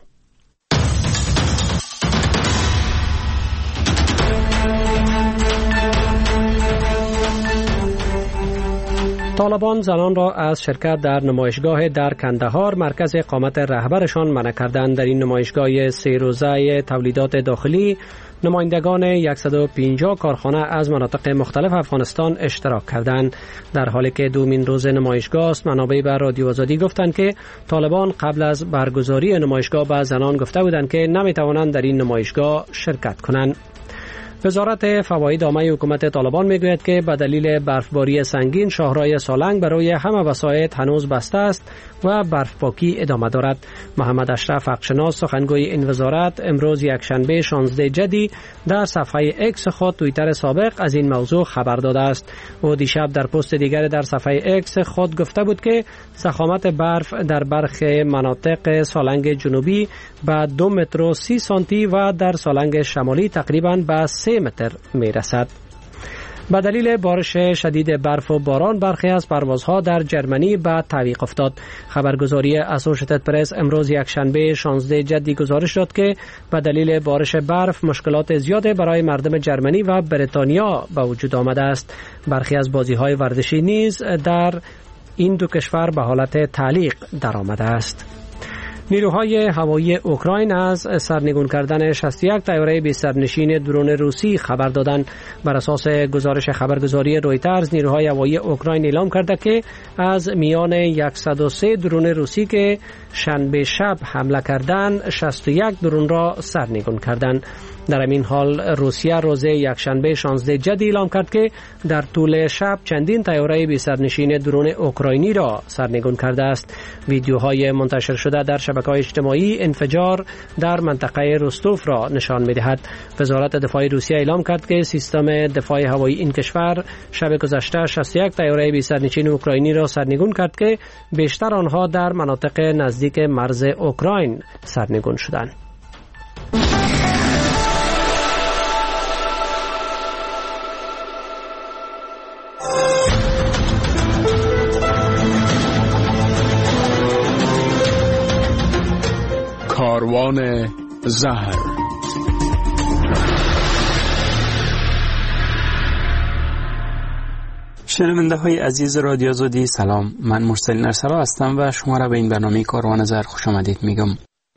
طالبان زنان را از شرکت در نمایشگاه در کندهار، مرکز اقامت رهبرشان، منع کردند. در این نمایشگاه سه روزه تولیدات داخلی نمایندگان صد و پنجاه کارخانه از مناطق مختلف افغانستان اشتراک کردند. در حالی که دومین روز نمایشگاه است، منابع به رادیو آزادی گفتند که طالبان قبل از برگزاری نمایشگاه به زنان گفته بودند که نمیتوانند در این نمایشگاه شرکت کنند. وزارت فواید عامه حکومت طالبان میگوید که به دلیل برفباری سنگین شاهراه سالنگ برای همه وسایط هنوز بسته است و برفپاکی ادامه دارد. محمد اشرف حقشناس سخنگوی این وزارت امروز یکشنبه شانزده جدی در صفحه اکس خود توییتر سابق از این موضوع خبر داده است. او دیشب در پست دیگر در صفحه اکس خود گفته بود که ضخامت برف در برخی مناطق سالنگ جنوبی به دو متر و سی سانتی و در سالنگ شمالی تقریباً به سه متر می رسد. به دلیل بارش شدید برف و باران برخی از پروازها در جرمنی به تعویق افتاد. خبرگزاری اسوشیتد پرس امروز یکشنبه شانزده جدی گزارش داد که به دلیل بارش برف مشکلات زیاده برای مردم جرمنی و بریتانیا به وجود آمده است. برخی از بازی‌های ورزشی نیز در این دو کشور به حالت تعلیق درآمده است. نیروهای هوایی اوکراین از سرنگون کردن شصت و یک طیاره بی سرنشین درون روسی خبر دادند. بر اساس گزارش خبرگزاری رویترز، نیروهای هوایی اوکراین اعلام کرده که از میان صد و سه درون روسی که شنبه شب حمله کردند، شصت و یک درون را سرنگون کردند. در این حال روسیه روز یکشنبه شانزده جدی اعلام کرد که در طول شب چندین طیاره بی سرنشین درون اوکراینی را سرنگون کرده است. ویدیوهای منتشر شده در شبکه‌های اجتماعی انفجار در منطقه رستوف را نشان می‌دهد. وزارت دفاع روسیه اعلام کرد که سیستم دفاع هوایی این کشور شب گذشته شصت و یک طیاره بی سرنشین اوکراینی را سرنگون کرد که بیشتر آنها در مناطق نزدیک مرز اوکراین سرنگون شدند. کاروان زهر. شنونده های عزیز رادیو آزادی، سلام. من مرسل نرسلا هستم و شما را به این برنامه کاروان زهر خوش آمدید میگم.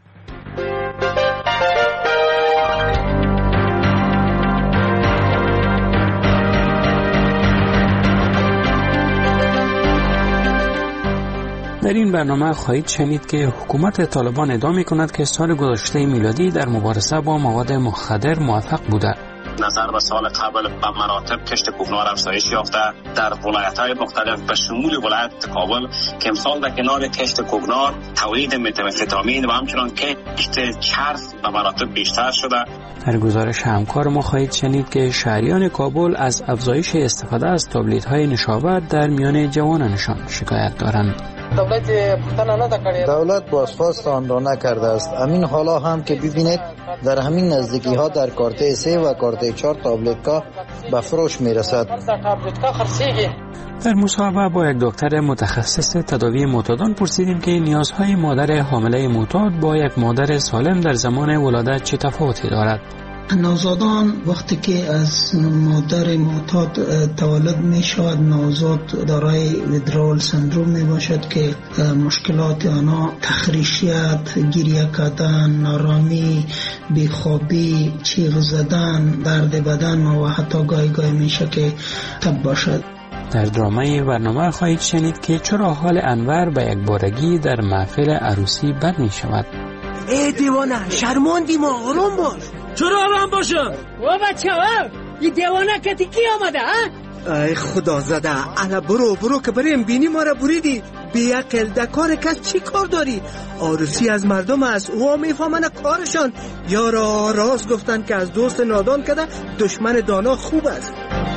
در این برنامه خواهید شنید که حکومت طالبان ادعا می‌کند که سال گذشته میلادی در مبارزه با مواد مخدر موفق بوده. نظر به سال قبل به مراتب کشت کوکنار افزایش یافته در ولایت‌های مختلف به شمول ولایت کابل که امسال در کنار کشت کوکنار تولید متامفتامین و همچنان کشت چرس به مراتب بیشتر شده. در گزارش همکار ما خواهید شنید که شهریان کابل از افزایش استفاده از تابلت‌های نشابور در میان جوانانشان شکایت دارند. دولت بازخواست آن را نکرده است. همین حالا هم که ببینید در همین نزدیکی ها در کارته سه و کارته چهار تابلت‌ها به فروش می رسد. در مصاحبه با یک دکتر متخصص تداوی معتادان پرسیدیم که نیازهای مادر حامله معتاد با یک مادر سالم در زمان ولادت چه تفاوتی دارد. نوزادان وقتی که از مادر معتاد تولد می شود، نوزاد دارای ویدرال سندروم می باشد که مشکلات آنها تخریشیت، گریه کردن، نارامی، بیخوابی، چیغ زدن، درد بدن و حتی گاهی گاهی میشه که تب باشد. در درامه برنامه خواهید شنید که چرا حال انور به یک بارگی در محفل عروسی بد می شود. ای دیوانه، شرماندی ما، آرام باش. چرا آرام باشم؟ و بچه ها، این دیوانه کتی کی آمده ها؟ ای خدا زده، الا برو برو که بریم، بینی ما را بریدی. بی عقل، در کار کس چی کار داری؟ عروسی از مردم است، او میفهمن کارشان. یارا راست گفتن که از دوست نادان کده دشمن دانا خوب است.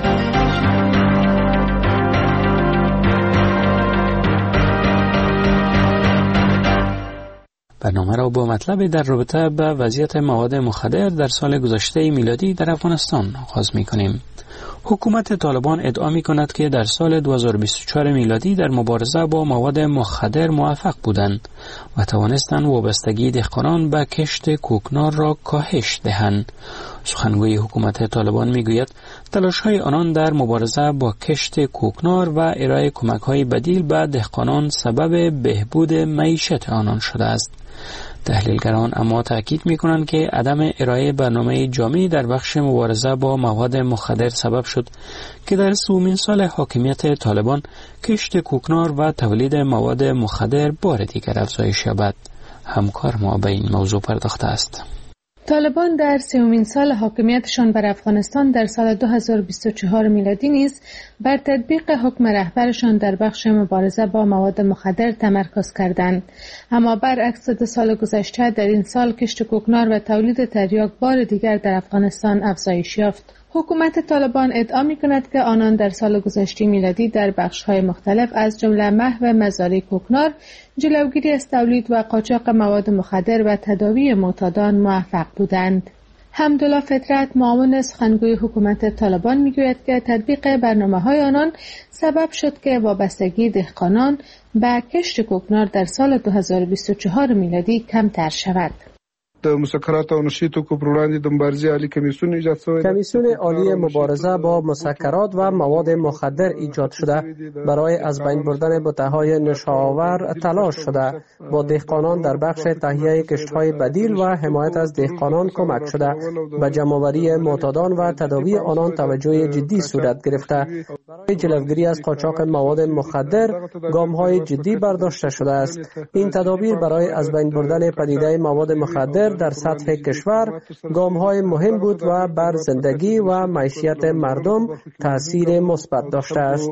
برنامه را با مطلب در رابطه به وضعیت مواد مخدر در سال گذشته میلادی در افغانستان آغاز می‌کنیم. حکومت طالبان ادعا می‌کند که در سال دو هزار و بیست و چهار میلادی در مبارزه با مواد مخدر موفق بودند و توانستند وابستگی دهقانان به کشت کوکنار را کاهش دهند. سخنگوی حکومت طالبان میگوید تلاش‌های آنان در مبارزه با کشت کوکنار و ارائه کمک‌های بدیل به دهقانان سبب بهبود معیشت آنان شده است. تحلیلگران اما تأکید می‌کنند که عدم ارائه برنامه جامعی در بخش مبارزه با مواد مخدر سبب شد که در سومین سال حاکمیت طالبان کشت کوکنار و تولید مواد مخدر بار دیگر افزایش یابد. همکار ما به این موضوع پرداخته است. طالبان در سومین سال حاکمیتشان بر افغانستان در سال دو هزار و بیست و چهار میلادی نیز بر تطبیق حکم رهبرشان در بخش مبارزه با مواد مخدر تمرکز کردند. اما برعکس دو سال گذشته در این سال کشت کوکنار و تولید تریاک بار دیگر در افغانستان افزایش یافت. حکومت طالبان ادعا می‌کند که آنان در سال گذشته میلادی در بخش‌های مختلف از جمله محو مزارع کوکنار، جلوگیری از تولید و قاچاق مواد مخدر و تداوی معتادان موفق بودند. حمدالله فطرت، معاون سخنگوی حکومت طالبان میگوید که تطبیق برنامه‌های آنان سبب شد که وابستگی دهقانان به کشت کوکنار در سال دو هزار و بیست و چهار میلادی کمتر شود. د مسکرات او نشي توکو پر وړاندې د مبارزې عالی کمیسیون ایجاد شوی. کمیسیون عالی مبارزه با مسکرات و مواد مخدر ایجاد شده برای از بین بردن بوته‌های نشاور تلاش شده. با دهقانان در بخش تهیه کشت‌های بدیل و حمایت از دهقانان کمک شده. به جمع‌آوری معتادان و تداوی آنان توجه جدی صورت گرفته. برای جلوگیری از قاچاق مواد مخدر گام‌های جدی برداشته شده است. این تدابیر برای از بین بردن پدیده مواد مخدر در سطح کشور گام‌های مهم بود و بر زندگی و معیشت مردم تأثیر مثبت داشته است.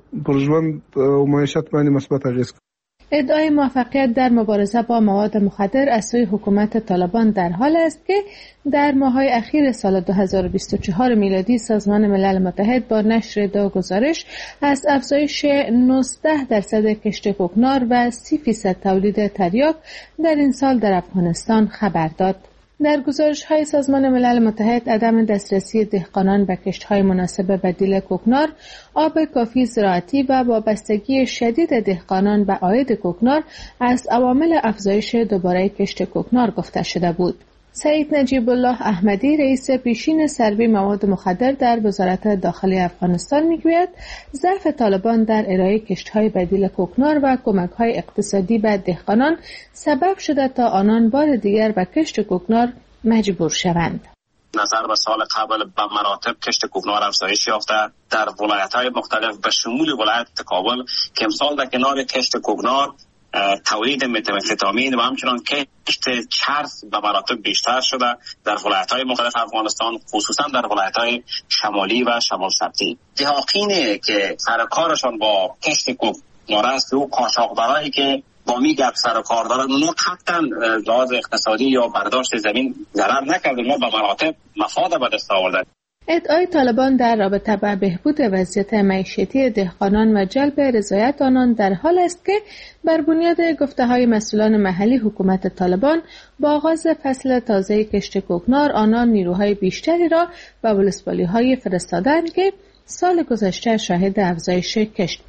ادعای موفقیت در مبارزه با مواد مخدر از سوی حکومت طالبان در حال است که در ماه‌های اخیر سال دو هزار و بیست و چهار میلادی سازمان ملل متحد با نشر دو گزارش از افزایش نوزده درصد کشت کوکنار و سی فیصد تولید تریاک در این سال در افغانستان خبر داد. در گزارش‌های سازمان ملل متحد عدم دسترسی دهقانان به کشت‌های مناسب بدیل کوکنار، آب کافی زراعتی و وابستگی شدید دهقانان به عاید کوکنار از عوامل افزایش دوباره کشت کوکنار گفته شده بود. سعید نجیب الله احمدی، رئیس پیشین سروی مواد مخدر در وزارت داخلی افغانستان میگوید ضعف طالبان در ارائه کشت‌های بدیل کوکنار و کمک‌های اقتصادی به دهقانان سبب شده تا آنان بار دیگر به کشت کوکنار مجبور شوند. نظر به سال قبل به مراتب کشت کوکنار افزایش یافته در ولایت‌های مختلف به شمول ولایت کابل که امسال در کنار کشت کوکنار تولید متامفتامین و همچنان کشت چرس به مراتب بیشتر شده در ولایت‌های مختلف افغانستان، خصوصا در ولایت‌های شمالی و شمال شرقی. دهقانی که سر کارشان با کشت کوکنار است و قاچاقدارایی که با میگه سر کار دارن، اونا قطعا لحاظ اقتصادی یا برداشت زمین ضرر نکردن، ما به مراتب مفاد به دست آوردن. ادعای طالبان در رابطه با بهبود وضعیت معیشتی دهقانان و جلب رضایت آنان در حال است که بر بنیاد گفته‌های مسئولان محلی حکومت طالبان با آغاز فصل تازه کشت کوکنار آنان نیروهای بیشتری را به ولسوالی‌های فرستادند که سال گذشته شاهد افزایش کشت بود.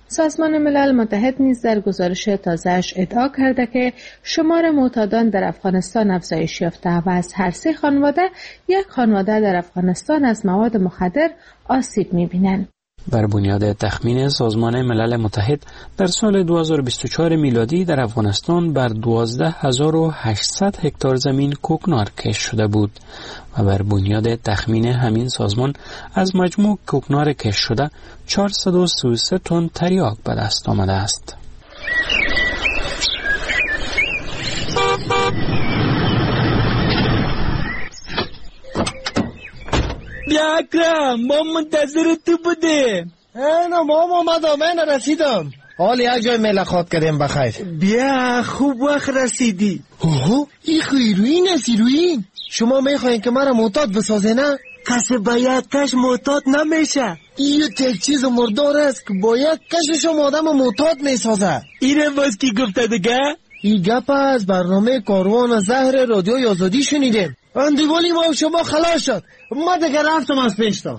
سازمان ملل متحد نیز در گزارش تازه‌اش ادعا کرده که شمار معتادان در افغانستان افزایش یافته و از هر سه خانواده یک خانواده در افغانستان از مواد مخدر آسیب می‌بینند. بر بنیاد تخمین سازمان ملل متحد در سال دو هزار و بیست و چهار میلادی در افغانستان بر دوازده هزار و هشتصد هکتار زمین کوکنار کشت شده بود و بر بنیاد تخمین همین سازمان از مجموع کوکنار کشت شده چهارصد و سی و سه تن تریاک به دست آمده است. بیا اکرم، ما منتظر تو بودیم. اینا ما آمدم، من رسیدم. حال یک جای ملاقات کردیم بخیر. بیا خوب وقت رسیدی. اوه این خیروین است ایروین. شما میخواین که مرا معتاد بسازه نه؟ کسی با یک کش معتاد نمیشه. این یک چیز مردار است که با یک کشش هم آدم معتاد میسازه. اینه باز کی گفته دیگه؟ این گپ از برنامه کاروان زهر رادیوی آزادی شنیدیم. اندیوالی ما شما خلاص شد. ما دیگه رفتم از پیشتا.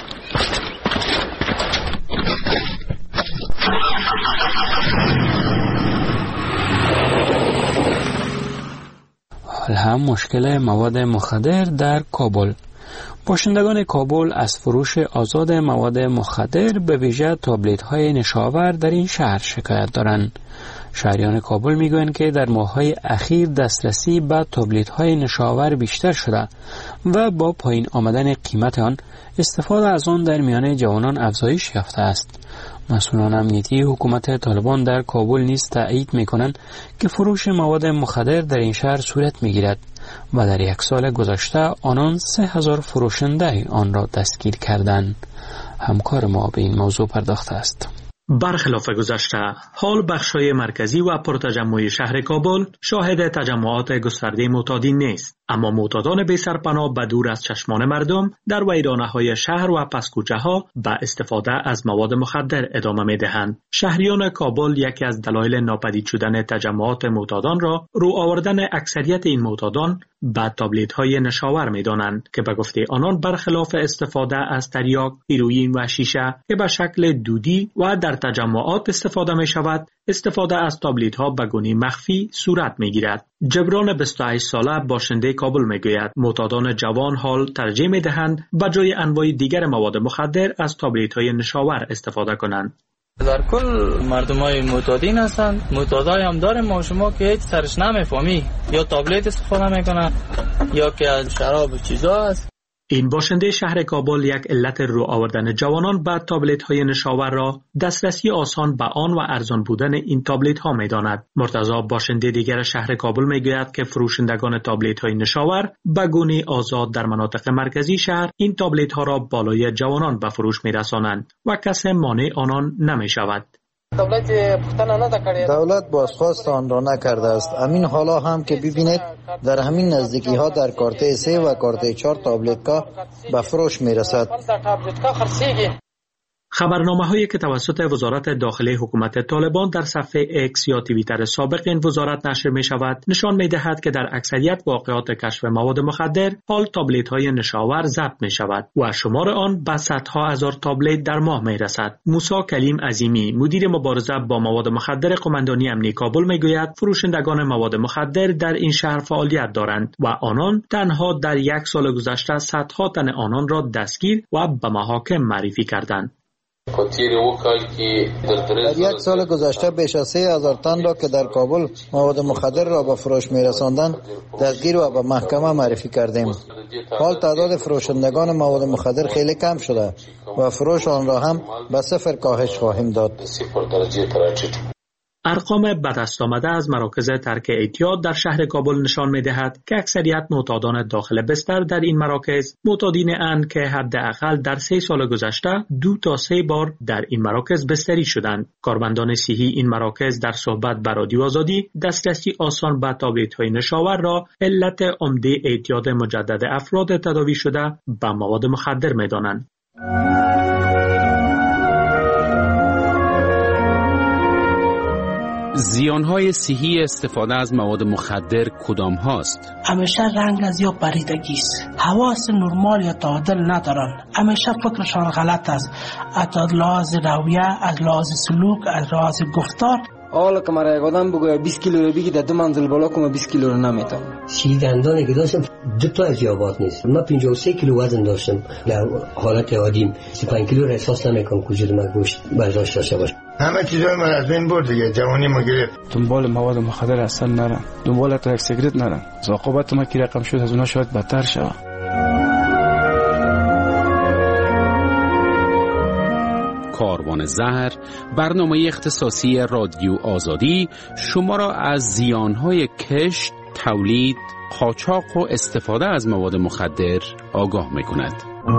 حال هم مشکل مواد مخدر در کابل. باشندگان کابل از فروش آزاد مواد مخدر به ویژه تابلت های نشاور در این شهر شکایت دارند. شهریان کابل میگویند که در ماه‌های اخیر دسترسی به تابلت های نشاور بیشتر شده و با پایین آمدن قیمت آن استفاده از آن در میان جوانان افزایش یافته است. مسئولان امنیتی حکومت طالبان در کابل نیز تایید می‌کنند که فروش مواد مخدر در این شهر صورت می‌گیرد و در یک سال گذشته آنان سه هزار فروشنده آن را دستگیر کردند. همکار ما به این موضوع پرداخته است. برخلاف گذشته، حال بخش‌های مرکزی و پرتجمع شهر کابل شاهد تجمعات گسترده معتادین نیست، اما معتادان بی سرپناه به دور از چشمان مردم در ویرانه‌های شهر و پس‌کوچه‌ها به استفاده از مواد مخدر ادامه می‌دهند. شهریان کابل یکی از دلایل ناپدید شدن تجمعات معتادان را رو آوردن اکثریت این معتادان به تابلت‌های نشاور می‌دانند که به گفته آنان برخلاف استفاده از تریاک، هیروئین و شیشه که به شکل دودی و در تجمعات استفاده می‌شود، استفاده از تابلت‌ها به گونه مخفی صورت می‌گیرد. جبران بیست و هشت ساله باشنده کابل میگوید معتادان جوان حال ترجیح می‌دهند به جای انواع دیگر مواد مخدر از تابلت‌های نشاور استفاده کنند. در کل مردمای معتادین هستند. معتادای هم داریم ما شما که هیچ سرش نمیفهمی، یا تابلت استفاده میکنن یا که از شراب و چیزا است. این باشنده شهر کابل یک علت رو آوردن جوانان به تابلت های نشاور را دسترسی آسان به آن و ارزان بودن این تابلت ها می داند. مرتضی باشنده دیگر شهر کابل می گوید که فروشندگان تابلت های نشاور به گونه آزاد در مناطق مرکزی شهر این تابلت ها را بالای جوانان به فروش می رسانند و کسی مانع آنان نمی شود. دولت بازخواست آن را نکرده است. همین حالا هم که ببینید در همین نزدیکی ها در کارته سه و کارته چهار تابلت‌ها به فروش می رسد. خبرنامه هایی که توسط وزارت داخلی حکومت طالبان در صفحه اکس یا توییتر سابق این وزارت نشر می شود نشان می دهد که در اکثریت واقعات کشف مواد مخدر حال تابلت های نشاور ضبط می شود و شمار آن به صدها هزار تابلت در ماه می رسد. موسی کلیم عظیمی مدیر مبارزه با مواد مخدر قماندانی امنیتی کابل می گوید فروشندگان مواد مخدر در این شهر فعالیت دارند و آنان تنها در یک سال گذشته صدها تن آنان را دستگیر و به محاکم معرفی کردند. در یک سال گذشته بیش از سه هزار تن را که در کابل مواد مخدر را به فروش می رساندند دستگیر و به محکمه معرفی کردیم. حال تعداد فروشندگان مواد مخدر خیلی کم شده و فروش آن را هم به صفر کاهش خواهیم داد. ارقام به دست آمده از مراکز ترک اعتیاد در شهر کابل نشان می‌دهد که اکثریت معتادان داخل بستر در این مراکز معتادین اند که حداقل در سه سال گذشته دو تا سه بار در این مراکز بستری شدند. کارمندان صحی این مراکز در صحبت با رادیو آزادی دسترسی آسان به تابلت‌های نشاور را علت عمده اعتیاد مجدد افراد تداوی شده به مواد مخدر می‌دانند. زیانهای صحی استفاده از مواد مخدر کدام هاست؟ همیشه رنگ از یا پریدگی است، حواس نرمال یا تعادل ندارن، همیشه فکرشان غلط است، از لحاظ رویه، از لحاظ سلوک، از لحاظ گفتار. حالا که مرا یک آدم بگوید بیست کیلو رو بگی در دو منزل بالا کنم بیست کیلو رو نمیتونم. سی دندانی که داشتم دو تا از یابات نیست. من پنجاه و سه کیلو وزن داشتم در حالت عادیم. سی و پنج کیلو را احساس نمیکنم وجود من گوشت برداشت داشته باشه. همه چیزای من از بین برد دیگه، جوانی ما گرفت. دنبال مواد مخدر اصلا نرم، دنبال ترک سیگرت نرم. عاقبت ما کی رقم شد از اونها شاید بدتر شود. کاروان زهر، برنامه اختصاصی رادیو آزادی شما را از زیانهای کشت، تولید، قاچاق و استفاده از مواد مخدر آگاه می‌کند.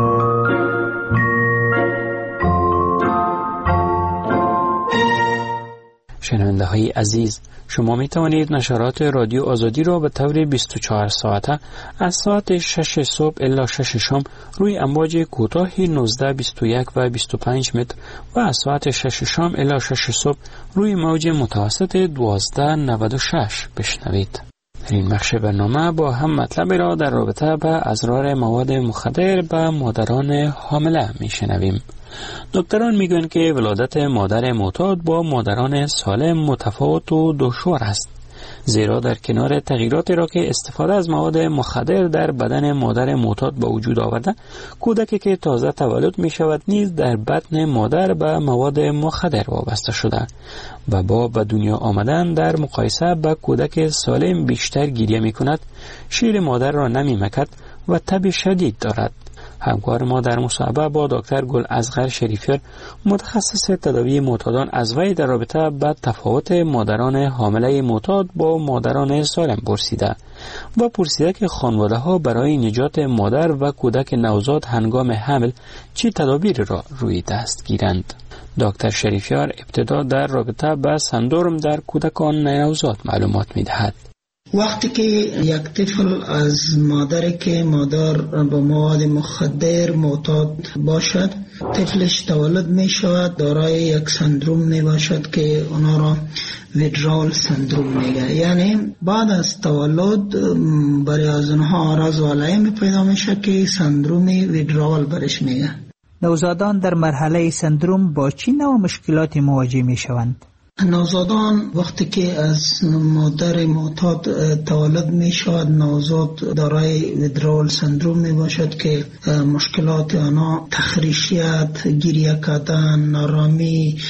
شنونده های عزیز، شما می توانید نشرات رادیو آزادی را به طور بیست و چهار ساعته از ساعت شش صبح الی شش شام روی امواج کوتاه نوزده، بیست و یک و بیست و پنج متر و از ساعت شش شام الی شش صبح روی موج متوسط دوازده نود و شش بشنوید. در این بخش برنامه با هم مطلبی را در رابطه با اضرار مواد مخدر به مادران حامله می شنویم. دکتران میگن که ولادت مادر معتاد با مادران سالم متفاوت و دشوار است، زیرا در کنار تغییراتی را که استفاده از مواد مخدر در بدن مادر معتاد به وجود آورده، کودکی که تازه تولد می شود نیز در بطن مادر به مواد مخدر وابسته شده و با به دنیا آمدن در مقایسه با کودک سالم بیشتر گریه می کند، شیر مادر را نمی مکد و تب شدید دارد. همکار ما در مصاحبه با دکتر گل اصغر شریفیار، متخصص تداوی معتادان، از وی در رابطه با تفاوت مادران حامله معتاد با مادران سالم پرسیده و پرسیده که خانواده ها برای نجات مادر و کودک نوزاد هنگام حمل چه تدابیری را روی دست گیرند. دکتر شریفیار ابتدا در رابطه با سندرم در کودکان نوزاد معلومات می دهد. وقتی که یک طفل از مادر که مادر با مواد مخدر معتاد باشد، طفلش تولد می شود دارای یک سندروم می باشد که اونا را ویدرال سندروم میگه. یعنی بعد از تولد برای از اونها آراز و علائم پیدا میشه که سندروم ویدرال برش میگه. نوزادان در مرحله سندروم با چه نوع مشکلاتی مواجه می شوند؟ نوزادان وقتی که از مادر معتاد تولد می شود، نوزاد دارای ویدرال سندروم می باشد که مشکلات آنها تخریشیت، گریه کردن، نارامی،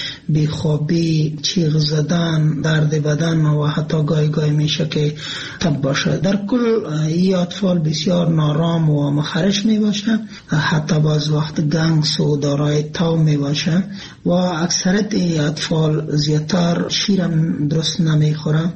بیخوابی، چیغ زدن، درد بدن و حتی گاهی گاهی میشه که تب باشه. در کل این اطفال بسیار نارام و مخرش می باشه، حتی باز وقت گنگس و دارای تاو می باشه و اکثرت این اطفال زیادتر شیرم درست نمیخوره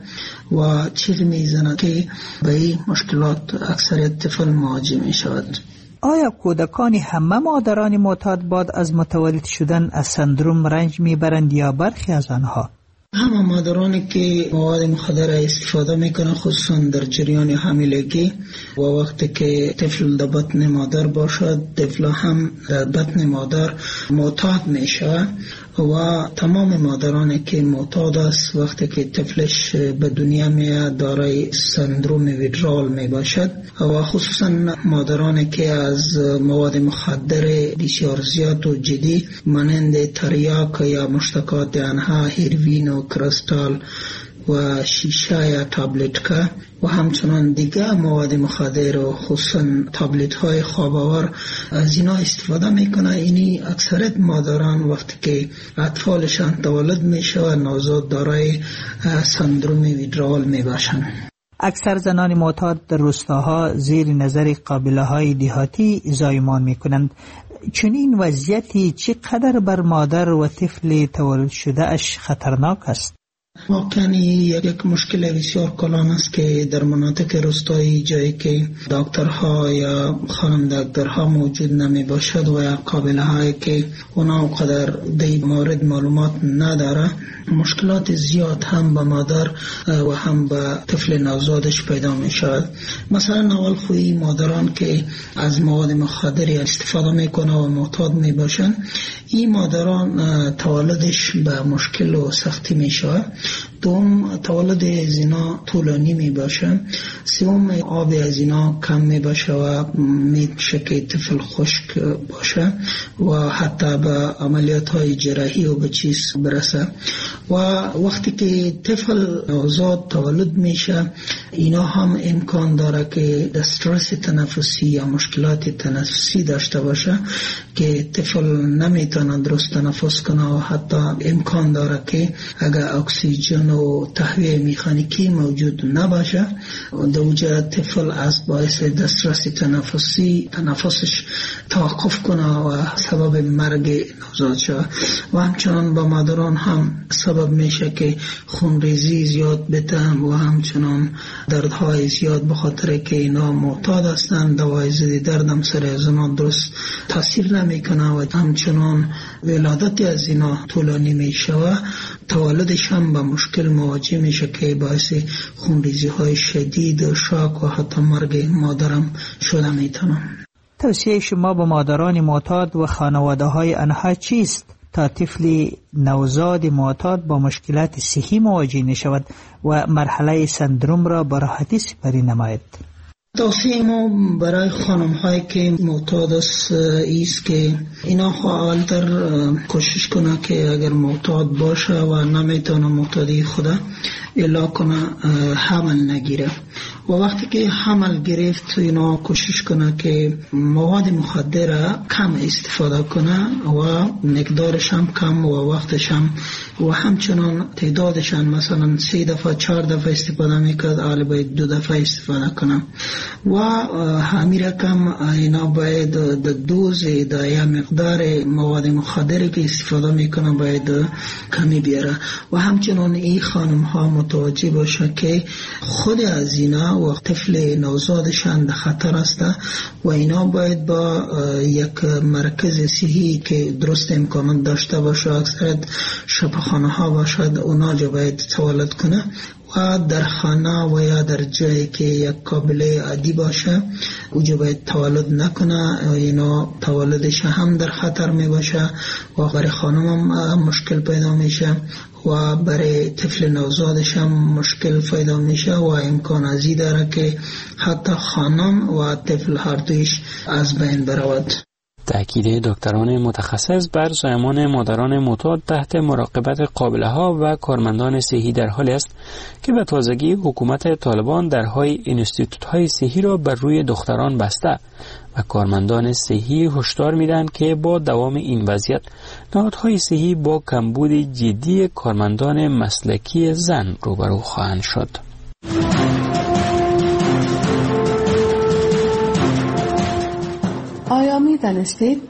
و چیغ میزنه که به این مشکلات اکثریت طفل مواجه می شود. آیا کودکان همه مادران معتاد بعد از متولد شدن از سندروم رنج میبرند یا برخی از آنها؟ همه مادرانی که مواد مخدر استفاده میکنن، خصوصا در جریان حاملگی و وقتی که طفل در بطن مادر باشد، طفل هم در بطن مادر معتاد میشه و تمام مادرانی که معتاد است وقتی که طفلش به دنیا میاد دارای سندروم ویدرال می باشد و خصوصا مادرانی که از مواد مخدر بسیار زیاد و جدی مانند تریاک یا مشتقات آنها، هیروین و کریستال و شیشه یا تابلت که و همچنان دیگه مواد مخدر و خصوصا تابلت های خواب آور از اینا استفاده میکنه. اینی اکثرت مادران وقتی که اطفالشان تولد میشه و نوزاد دارای سندروم ویدرال میباشن. اکثر زنان معتاد در روستاها زیر نظر قابله های دهاتی زایمان میکنند. چنین وضعیتی چقدر بر مادر و طفل تولد شده اش خطرناک است؟ واقعا یک مشکل بسیار کلان است که در مناطق روستایی جایی که دکترها یا خانم دکترها موجود نمی باشد و یا قابله هایی که اونا قدر در مورد معلومات نداره، مشکلات زیاد هم به مادر و هم به طفل نوزادش پیدا می شود. مثلا اول خوی مادران که از مواد مخدر استفاده میکنه و معتاد می باشن، این مادران تولدش به مشکل و سختی می شود. دوم تولد از اینا طولانی می باشه. سوم آب از اینا کم می باشه و میشه که طفل خشک باشه و حتی به عملیات های جراحی و به چیز برسه. و وقتی که طفل نوزاد تولد میشه اینا هم امکان داره که استرس تنفسی یا مشکلات تنفسی داشته باشه که طفل نمیتونه درست تنفس کنه و حتی امکان داره که اگر اکسیژن و تهویه مکانیکی موجود نباشه دوجه طفل از باعث استرس تنفسی تنفسش توقف کنه و سبب مرگ نوزاد شود. و همچنان با مادران هم سبب میشه که خونریزی زیاد بده و همچنان دردهای زیاد به خاطر که اینا معتاد هستند دوای ضد درد هم سر زنان درست تاثیر نمیکنه و همچنان ولادت از اینا طولانی میشه و تولدش هم با مشکل مواجه میشه که باعث خونریزی های شدید و شاک و حتی مرگ مادرم شده میتونه. توصیه شما به مادران معتاد و خانواده های آنها چیست تا طفل نوزاد معتاد با مشکلات صحی مواجه نشود و مرحله سندروم را به راحتی سپری نماید؟ توصیه ما برای خانم هایی که معتاد است ایست که اینا حالتر کوشش کنه که اگر معتاد باشه و نمیتونه معتادی خدا الا کنه حمل نگیره و وقتی که حمل گرفت اینا کوشش کنه که مواد مخدر کم استفاده کنه و مقدارش هم کم و وقتش هم و همچنان تعدادش هم مثلا سه دفعه چهار دفعه استفاده میکرد حالا باید دو دفعه استفاده کنه و همین رقم اینا باید د دوز د یا مقدار مواد مخدری که استفاده میکنه باید کمی بیاره و همچنان این خانم ها متوجه باشه که خود از اینا و طفل نوزادشان در خطر است و اینا باید با یک مرکز صحی که درست امکانات داشته باشه اکثر شفاخانه ها باشد اونا جا باید تولد کنه و در خانه و یا در جایی که یک قابل عادی باشه اونجا باید تولد نکنه اینا تولدش هم در خطر می باشه و برای خانم هم مشکل پیدا میشه و برای طفل نوزادش هم مشکل پیدا میشه و امکان ازی داره که حتی خانم و طفل هر دویش از بین برود. تأکید دکتران متخصص بر زایمان مادران معتاد تحت مراقبت قابله ها و کارمندان صحی در حالی است که به تازگی حکومت طالبان درهای اینستیتوت های صحی را بر روی دختران بسته و کارمندان صحی هشدار میدن که با دوام این وضعیت نهادهای صحی با کمبود جدی کارمندان مسلکی زن روبرو خواهند شد. آیا می دانستید؟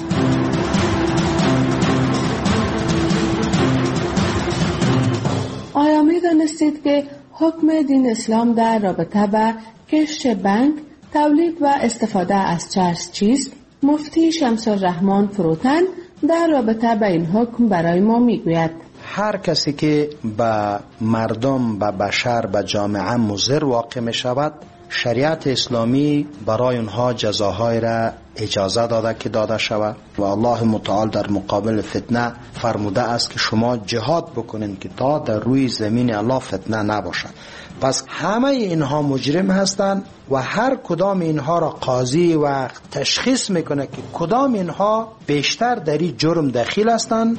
آیا می دانستید که حکم دین اسلام در رابطه با کشت بنگ، تولید و استفاده از چرس چیست؟ مفتی شمس الرحمن فروتن در رابطه با این حکم برای ما می گوید. هر کسی که به مردم، به بشر، به جامعه مضر واقع می شود شریعت اسلامی برای اونها جزاهای را اجازه داده که داده شود و الله متعال در مقابل فتنه فرموده است که شما جهاد بکنین که تا در روی زمین الله فتنه نباشد. پس همه اینها مجرم هستند و هر کدام اینها را قاضی و تشخیص میکنه که کدام اینها بیشتر در این جرم دخیل هستند.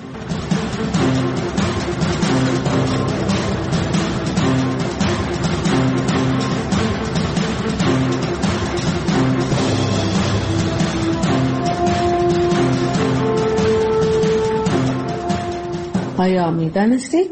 آیا می دانستید؟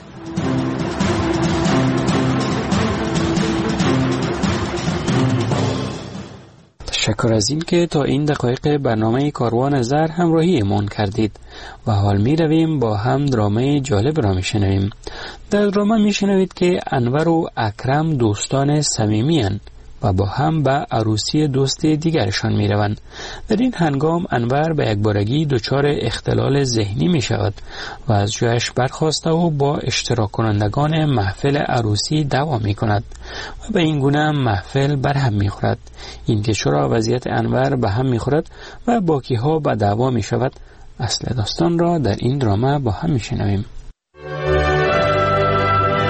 تشکر از این که تا این دقایق برنامه کاروان زر همراهی ایمان کردید و حال می رویم با هم درامه جالب را می شنویم. در درامه می شنوید که انور و اکرم دوستان صمیمی اند و با هم به عروسی دوست دیگرشان می روند. در این هنگام انور به یک بارگی دچار اختلال ذهنی می شود و از جایش برخاسته و با اشتراک کنندگان محفل عروسی دعوا می کند و به این گونه محفل برهم می خورد. این که چرا وضعیت انور به هم می خورد و باکی ها به دعوا می شود، اصل داستان را در این درامه با هم می شنویم.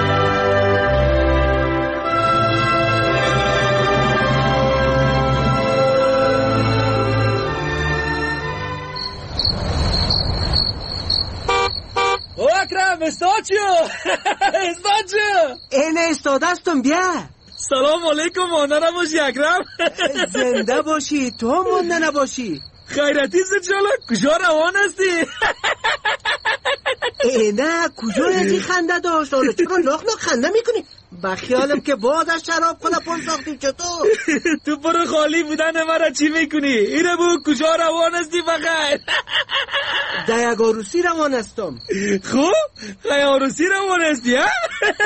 اکرم استاچو استاچو اینه استاده استم بیا. سلام علیکم مانده نباشی اکرم. زنده باشی تو هم مانده نباشی. خیرتی سچالا کجا روان هستی؟ اینه کجا یکی خنده داشت حالا چرا لاخ لاخ خنده میکنی؟ بخیالم که باز از شراب خدا پل ساختی چطور؟ تو پر خالی بودن مرا چی میکنی؟ اینه بو کجا روان هستی بخیر؟ ده یک عروسی روان هستم. خوب؟ خیلی عروسی روان هستی ها؟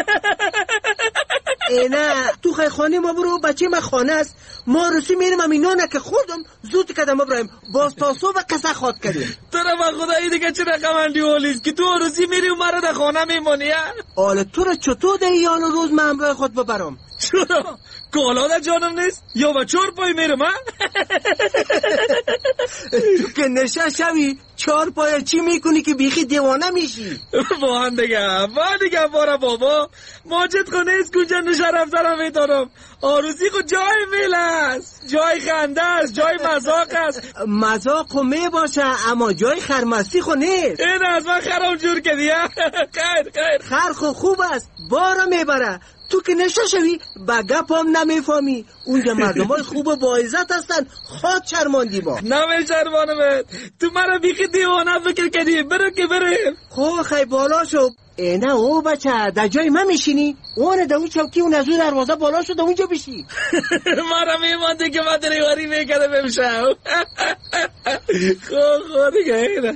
اینه تو خیلی خانه ما برو بچه من خانه است ما عروسی میریم امینانه که خوردم زود کدم برایم باز تا صبح قصه خواد کردیم. تو را با خدایی دیگه چه رقمندی اولیست که تو عروسی میری و مرا در خانه میمونی ها؟ حالا تو را چطور ده یان روز من همراه خود ببرم؟ چرا؟ کالا در جانم نیست؟ یا با چور پای میرم ها؟ تو که نشه شوی چهار پای چی میکنی که بیخی دیوانه میشی؟ با هم دیگه با دیگه بارا بابا ماجد خونه است کجا نشه رفترم میتونم. عروسی خود جای میل است جای خنده است جای مذاق است. مذاق خو می باشه اما جای خرمستی خو نیست. این از من خرام جور کردی خیر خیر خر خو خوب است بارا میبره. تو که نشه شوی با گپ هم نمیفهمی اونجا مردم های خوب و با عزت هستن خود شرماندی با نمی شرمانم تو مرا بیخی دیوانه فکر کردی برو که بریم. خو خی بالا شو. اینه او بچه در جای من میشینی اونه در اون چوکی اون از اون دروازه بالا شو در اونجا بشی. مرا میمانده که من دریواری میکرده بمشم. خو خو دیگه اینه.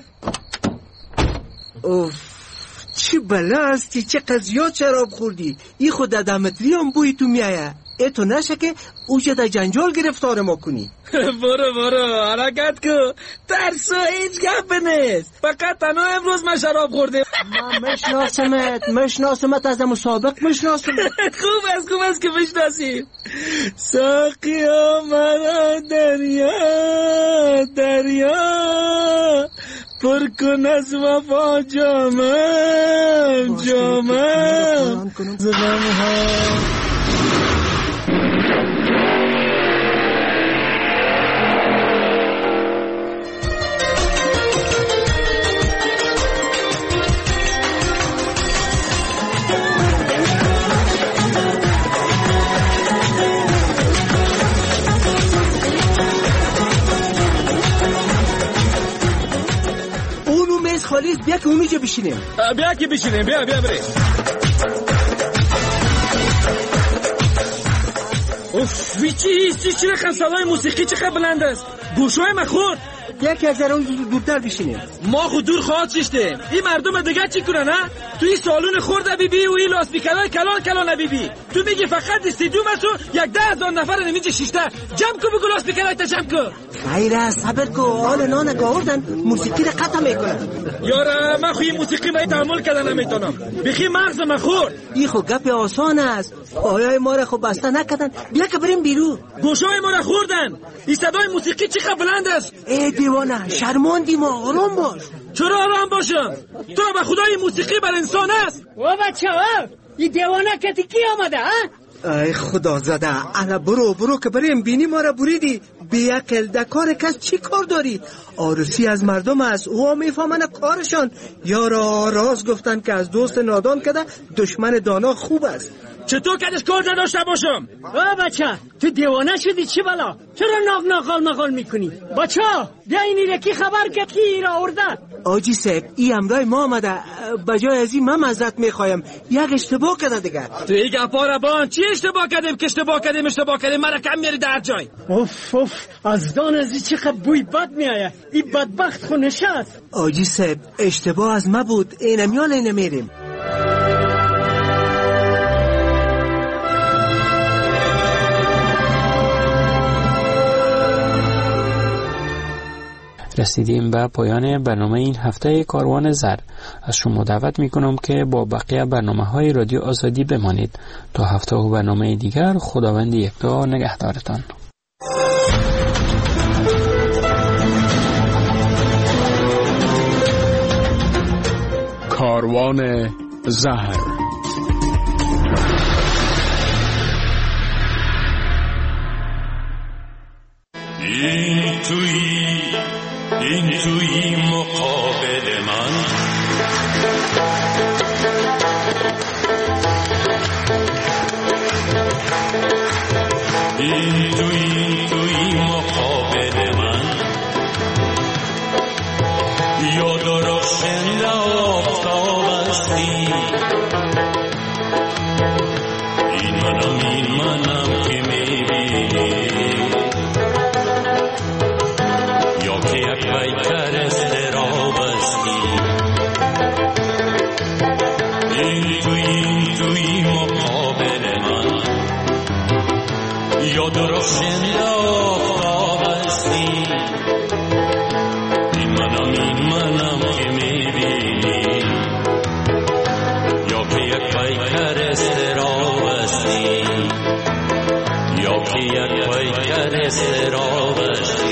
اوف چی بلا هستی چه قضیات شراب خوردی ای خود در دمتری هم بوی تو میایه ای تو نشه که اوجه در جنجال گرفتار ما کنی. برو برو حرکت کو ترسو هیچ گپ نیست فقط تنها امروز من شراب خوردم. من مشناسمت مشناسمت از مسابق مشناسمت. خوب است خوب است که مشناسیم. ساقی آمد دریا دریا پر کن از وفا جامم جامم زدم ها. خالیز بیا که اونیجا بشینیم. بیا که بشینیم بیا بیا بریم. اوف ویچی چی رقم صدای موسیقی چقدر بلند است گوشای من خورد. بیا که از در اون دورتر بشینیم. ما خود دور خواهد ششتیم این مردم دیگه چی کنن ها؟ تو این سالون خورده بی بی و این لاسپیکرهای کلان کلان بی بی تو میگی فقط استیدیوم است و یک ده هزار نفر نمیجه ششته جمع کو بگو لاسپیکرهای تا جمع کو. خیره صبر کو حال نانه گاوردن موسیقی را قطع میکنن. یارا من خوی موسیقی باید تحمل کردن نمیتونم بخی مغز من خورد. این خو گپ آسان است آیای ما را خو بسته نکردن بیا که بریم بیرون. گوشای ما را خوردن این صدای موسیقی چقدر بلند است. ای دیوانه شرماندی ما آرام باش. چرا آرام باشم؟ تو به خدای موسیقی بر انسان است. و بچه ها این دیوانه کتی کی آمده ها؟ ای خدا زده انا برو برو که بریم بینی ما را بریدی بیعقل در کار کس چی کار داری؟ عروسی از مردم است او هم میفهمن کارشان یارا راز گفتن که از دوست نادان کده دشمن دانا خوب است. چطور کدش کار نداشته باشم؟ آه بچه تو دیوانه شدی چی بلا؟ چرا ناغ ناغال مغال میکنی؟ بچه بیا اینی رکی خبر که کی ایرا ارده. آجی صاحب ای امرای ما آمده بجای از این من مزرت میخوایم یک اشتباه کده دیگر. تو ای گپا را بان چی اشتباه کردیم که اشتباه کردیم اشتباه کردیم مرا کم میری در جای. اوف اوف از دان ازی چقدر بوی بد میایه این بدبخت خو نشست. آجی صاحب اشتباه از ما بود اینم یا اینه میریم. رسیدیم به پایان برنامه این هفته کاروان زر. از شما دعوت می کنم که با بقیه برنامه های رادیو آزادی بمانید. تا هفته و برنامه دیگر خداوند یکتا نگهدارتان. کاروان زهر. این تویی این تویی مقابل من چراغش